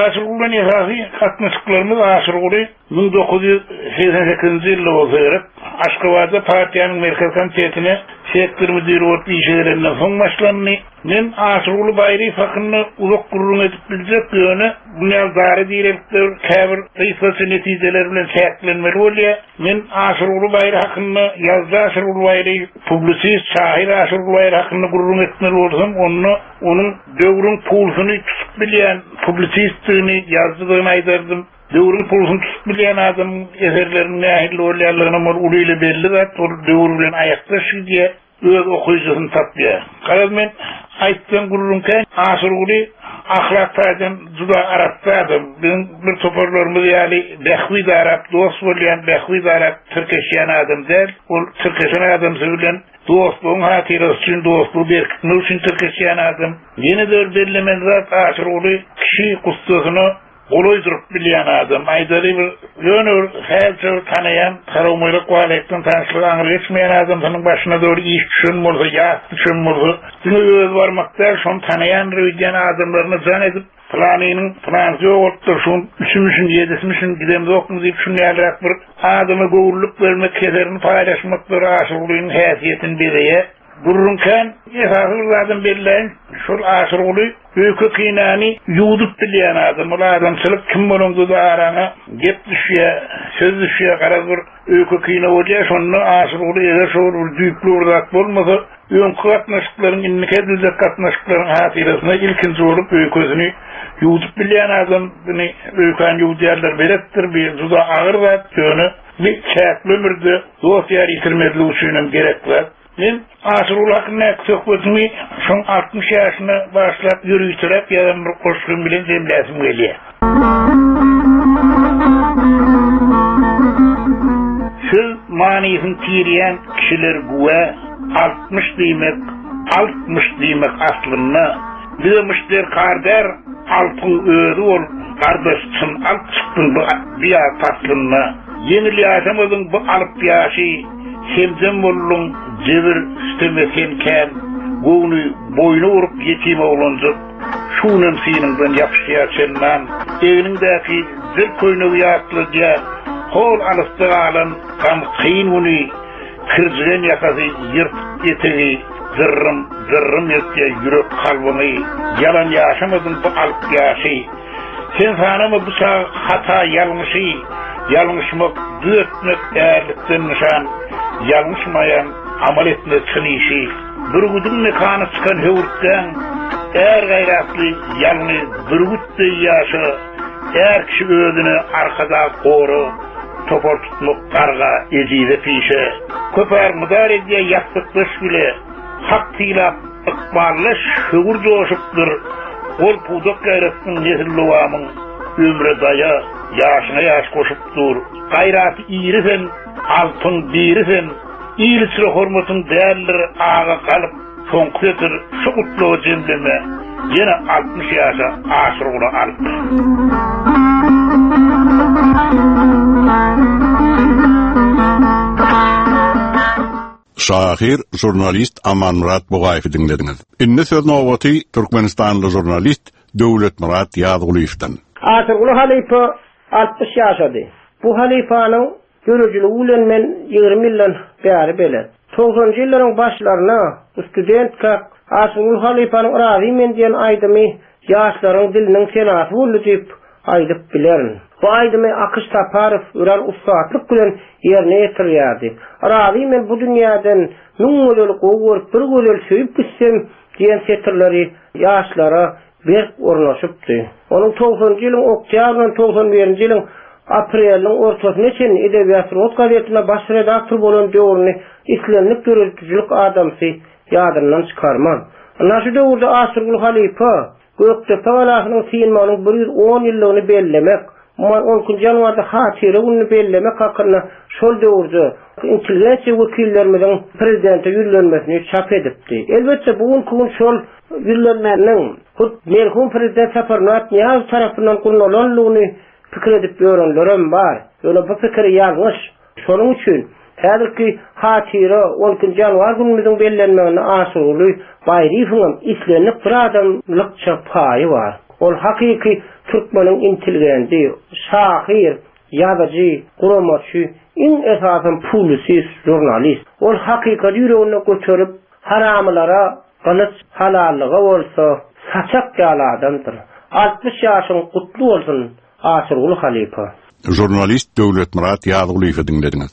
Aşyrgulyň ýaşy gatnaşyklarymyz Aşyrguly ming dokuz ýüz seksen sekizinji ýylda bolsa gerek Aşgabatda partiyanın merkez komitetine sektör müdürü olup işlerinden son başlanını men Aşırgulu Bayri hakkında uzak gururun edip bilecek yönü bu yazarı direktör kabir kıyfası neticeler bilen şeklenmeli oluyor. Men Aşırgulu Bayri hakkında yazdı Aşırgulu Bayri publisist şahir Aşırgulu Bayri hakkında gururun etmeli olsam onu onun dövrün pulsunu tutup bilen publisistliğini yazdığını aydardım. Dövrün pulsunu tutup bilen adam eserlerinin ahirli oluyarlarına uluyla belli de dövr bilen ayaktaşı diye öz okuyucusunu tapıyor. Karaz men ayttan gururunken Aşırgulu ahlaktadan juda Araptadım. Ben bir toparlarımız yani Behvi de Arap, dost olayan Behvi de Arap Türkeşyan adam der. O Türkeşyan adam söylenen dostluğun hatırası için dostluğu berkitmek için Türkeşyan adam. Yine de belirlemen zat Aşırgulu kişi kustusunu Oloydurup bilyen adam, aydarı bir yönür, her tanıyan, karavmayla kualekten tanışlığı anır geçmeyen adam, senin başına doğru iş düşünmürse, yağ düşünmürse, seni öz varmakta, şunu tanıyan, rüyden adamlarını can edip, falaninin, falansı yok oluptur, şun, üçümüşün, yedismişin, gidemde okumuzu deyip, şunu yerlerak bir adamı goğulluk vermek, keserini paylaşmaktır, Aşırgulu'nun hayatiyetini beleye, Gururunken, esasız adam belleyin, şol Aşırgulu öykü kıynağını yudup bileyen adam. Ola adamçılık kim bulundu da arana, gep düşüye, söz düşüye karaz bir öykü kıynağı oluyor. Şonunu Aşırgulu eğer şol düyüklü ordak bulmasa, önkü katnaşıkların, innike düzek katnaşıkların hatırasına ilkinci olup öyküsünü yudup bileyen adam, öyküan yudiyarlar berettir, bir zuda ağır zat, yönü bir çayaklı ömürde dosyar yitirmedli uçuyunun gerekler. Men Aşırgulu hakkında söhbetimi şon altmış yaşına başlap yürüytürep yadan bir koşkun bilen zemlesim geliyor. Siz maniyetini tiriyen kişiler güve altmış demek, altmış demek aslında demişler karder altın öğrü ol kardeşsin alt çıktın bu biya tatlınına yenili yaşamadın bu alıp yaşı Semzem bollun cevir istemesem goğunu boynu vurup yetim oğlancık şunun siningden yapışıya çennan evinindeki zil koynu yatlıca hol alıstı alın kam kıyın bunu kırcıgen yakası yırt yetegi zırrım zırrım yetge yürek kalbını yalan yaşamadın bu alıp yaşı sen sanımı bu sağ hata yanlışı yanlışmak düğütmek değerlikten nişan yanlışmayan amal etme çınişi durgudun mekanı çıkan hevurttan eğer gayratlı yalnız durguttu yaşı eğer kişi ödünü arkada koru topor tutmak karga ezize pişe köper müdar ediye yaptıkmış bile hakkıyla ıkbarlı şuur coşuptur ol pudok gayratın nezirluvamın ömre daya yaşına yaş koşup dur. Gayratı iyirisen, altın birisin, iyilçili hormatın değerleri ağa kalıp, sonkütür, şu kutlu cendeme, yine altmış yaşa Aşırgulu alıp. Şahir, jurnalist Aman Murat Buğayf'ı dinlediniz. İnne söz novati Türkmenistanlı jurnalist Dövlet Murat Yazguliyev'den. Aşırgulu halife altmış yaşadı. Bu halifenin görücülü ulen men yirmi yıldan beri bele. doksanjy yılların başlarına studentka Aşırgulu halifenin razi men diyen aydımı yaşların dilinin senatı oldu deyip aydıp bilerin. Bu aydımı Akış Taparov Ural ustaatlık bilen yerine yetiriyadi. Razi men bu dünyadan nun ölül qoğur bir ölül söyüp gitsem diyen setirleri yaşlara bir ornaşıptı. Onun doksanjy yılın oktyabrdan doksan birinji yılın aprelin ortasına için Edebiyat Rot gazetine baş redaktör bolan döwrüni islenlik görüntüçülük adamsı yadından çıkarman. Ana şu döwürde Aşırgulu halife Göktepe valahynyň synmagynyň bir yüz on ýyllygyny bellemek, on janwarda hatyra gününi bellemek hakynda şol döwürde intilgensiýa wekillerimizin prezidente ýürlenmesini çap edipdi. Elbetde bugün şol ýürlenmeniň merhum prezident Saparmurat Niyaz tarapyndan gurulanyny pikir edip ýörenlerim bar. Ýöne bu pikir ýalňyş. Şonuň üçin häzirki hatyra on janwar günümiziň bellenmegine Aşyrgulu Bayryfyň islenip bir adamlykça paýy bar. Ol hakiki Türkmeniň intilgendi, şahir, ýazyjy, guramaçy, in esasen publisist, jurnalist. Ol hakikat yüreğine götürüp haramlara qılıç halallığı bolsa saçak gal adamdır. altmış ýaşyň kutlu bolsun Aşyrul Halipa. Jurnalist Döwletmurat Ýazygulywy dinlediňiz.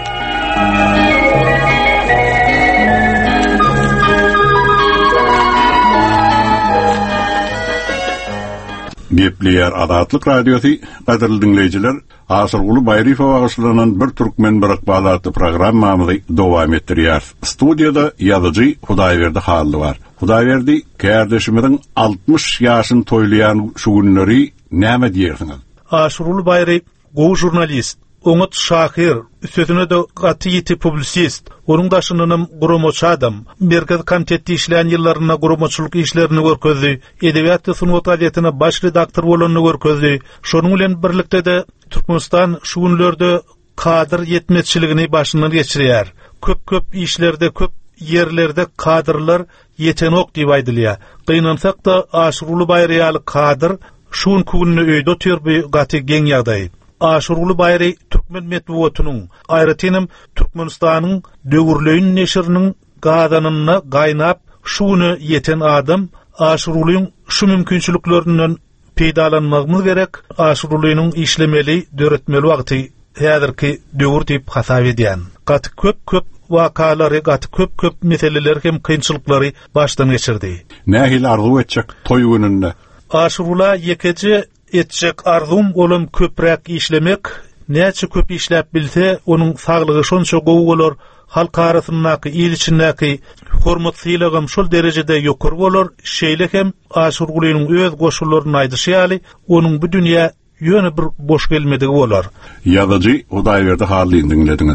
Gepleýär Adatlyk radiosu, gaderli dinleýijiler, Aşyrguly Baýryfow agyşlanan bir türkmen birakbalaty programmamyzy dowam etdirýär. Studiýada ýazyjy Hudaýberdi Hally bar. Hudaýberdi, kärdeşimiň altmış ýaşyny toýlaýan şu günleri näme diýersiňiz? Aşyrguly Baýry gowy jurnalist, Oňat Şahir, üstüne de gatiyeti publisist, onun daşynynam gurumoçy adam, merkez komitetde işleýän ýyllaryna gurumoçuluk işlerini görkezdi, edebiýat we sunat aýatyna baş redaktor bolanyny görkezdi. Şonuň bilen birlikde de Türkmenistan şu günlerde kadr yetmezçiligini başyndan geçirýär. Köp-köp işlerde, köp yerlerde kadrlar yetenok diýip aýdylýar. Gynansak da Aşyrguly Baýry ýaly kadr şuň kunny öýde otur bir gaty geň ýagdaý. Aşyrguly Baýry Türkmen medeniýetiniň, aýratynam Türkmenistanyň döwürleýin neşiriniň gadanyna gaýnap şuny yeten adam Aşyrgulyň şu mümkinçiliklerinden peýdalanmagymyz gerek. Aşyrgulyň işlemeli, döretmeli wagty häzirki döwür diýip hasap edýän. Gaty köp-köp wakalary, gaty köp-köp meseleler hem kynçylyklary başdan geçirdi. Nähil arzu etjek toý gününde? Aşyrguly ýekeci etjek arzum bolan köprek işlemek, näçe köp işläp bilse, onuň saglygy şonça gowy bolar, halk arasyndaky il içindäki hormatçylygym şol derejede ýokary bolar. Şeýle hem Aşyrgulyň öz goşullaryny aýdyşýaly, onuň bu dünýä ýöne bir boş gelmedigi bolar. Ýazyjy Hudaýberdi Hallyny dinlediňiz.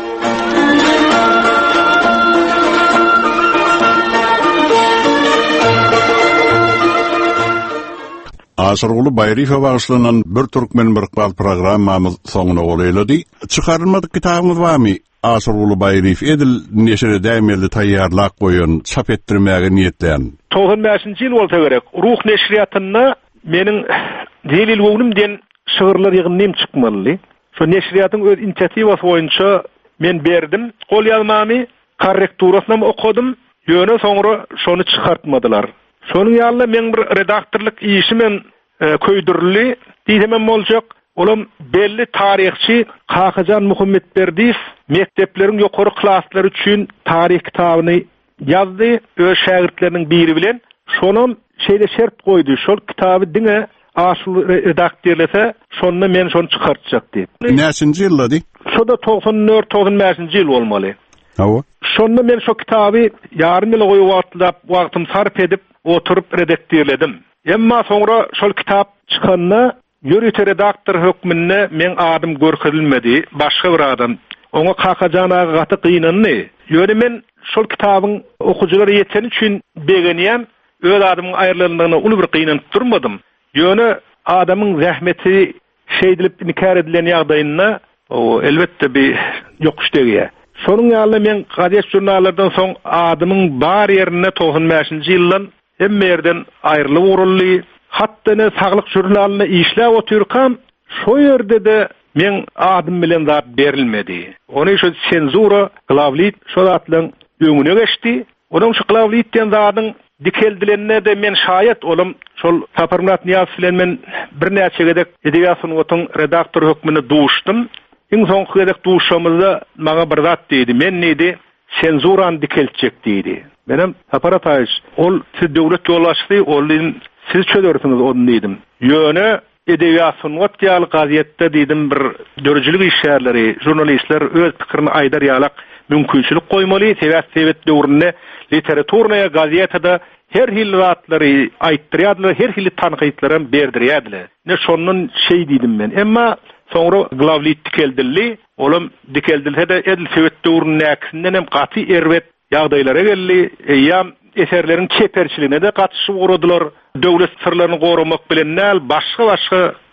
Aşyrguly Baýryfow agyşlanan bir türkmen birakbal programmamyz soňuna golaýlady. Çykarylmadyk kitabyňyz barmy? Aşyrguly Baýryf edil neşere dämerli taýýarlak goýan, çap etdirmäge niýetleýän. doksan beşinji ýyl bolsa gerek. Ruh neşriýatyna meniň Zelil Wowlumden şygyrlar ýygynym çykmaly. Şu neşriýatyň öz inisiatiwasy boýunça men berdim. Gol ýazmamy korrekturasyna okudum. Ýöne soňra şonu çykartmadylar. Şonuň ýalyna men bir redaktorlyk işimen e, köýdürli diýmem boljak. Olam belli tarihçi Kakajan Muhamedberdiýew mektepleriň ýokary klasslary üçin tarih kitabyny ýazdy. Öz şagirdleriniň biri bilen şonun şeýle şert goýdy. Şol kitaby diňe aşyl redaktorlese şonu men şonu çykartjak diýip. Näçinji ýyllady? Şoda doksan dört doksan beşinji ýyl bolmaly. Hawa. Şonu men şo kitaby ýarym ýyl goýup wagtlap wagtym sarp edip oturup redaktorledim. Emma soňra şol kitap çykanyna ýörüte redaktor hökmünde men adam görkezilmedi, başga bir adam. Oňa Kakajan aga gaty gynandy. Ýöne men şol kitabyň okuwçylary ýeten üçin begenýän, öz adamyň aýrylgyny uly bir gynanyp durmadym. Ýöne adamyň zähmeti şeýdilip inkar edilen ýagdaýyna o elbetde bir ýokuşdygy. Şonuň ýalyna men gadet jurnallardan soň adamyň bar ýerine doksan beşinji ýyldan hem yerden aýrylyp uruldy. Hatda ne saglyk jurnalyna işläp oturkam, şo ýerde de men adam bilen zat berilmedi. Ony şu senzura, glavlit şo zatlaryň öňüne geçdi. Onuň şu glavlitden zatyň dikeldilenine de men şaýat olam şol Taparmurat Niýaz bilen men bir näçe gedek edebiýat sunuwatyň redaktor hökmüne duşdum. Iň soňky gedek duşamyzda maňa bir zat diýdi. Men näde senzuran dikeltjek diýdi. Menem aparataýyş, ol siz döwlet ýolbaşçysy, olyn siz çödersiňiz onu diýdim. Ýöne edebiýat sunwat ýaly gazetde diýdim bir dörjülük işgärleri, jurnalistler öz pikirini aýdarýalak mümkinçilik goýmaly. Sebäp sebet döwründe literaturnaýa gazetede her hil ratlary aýtdyrýardylar, her hil tanqytlary berdirýärdiler. Ne şonun şey diýdim men. Emma soňra glavlit dikeldirli, olam dikeldilse de edil sebet döwründe näkisinden hem gaty erbet ýagdaýlara geldi. Ýa eserlerin çeperçiligine de gatşyp uradylar. Döwlet sırlaryny goramak bilen näl başga başga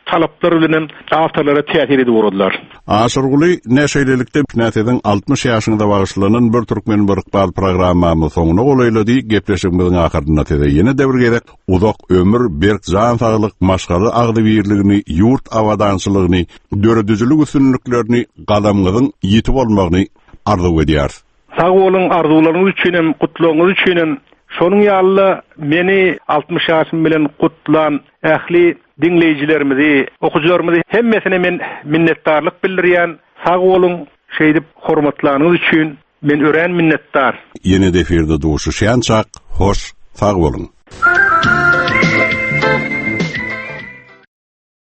talaplar bilen awtorlara täsir edip urdular. Aşırguly näşeýlelikde näteden altmış ýaşynda bagyşlanan bir türkmen birikbal programmamy soňuna golaýlady. Gepleşigimiziň ahyrynda täze ýene dewr gerek. Uzak ömür, berk jan saglyk, maşgary agdy birligini, ýurt awadançylygyny, döredüjülük üstünlüklerini gadamgyň ýitip bolmagyny arzu edýär. Sag bolun, arzularyňyz üçin, kutlagyňyz üçin. Şonuň ýaly meni altmış ýaşym bilen kutlan ähli dinleýijilerimizi, okuwçylarymyzy hemmesine men minnetdarlyk bildirýän. Sag bolun, şeýdip hormatlanyňyz üçin men ören minnetdar. Ýene deferde duşuşýançak, hoş, sag bolun.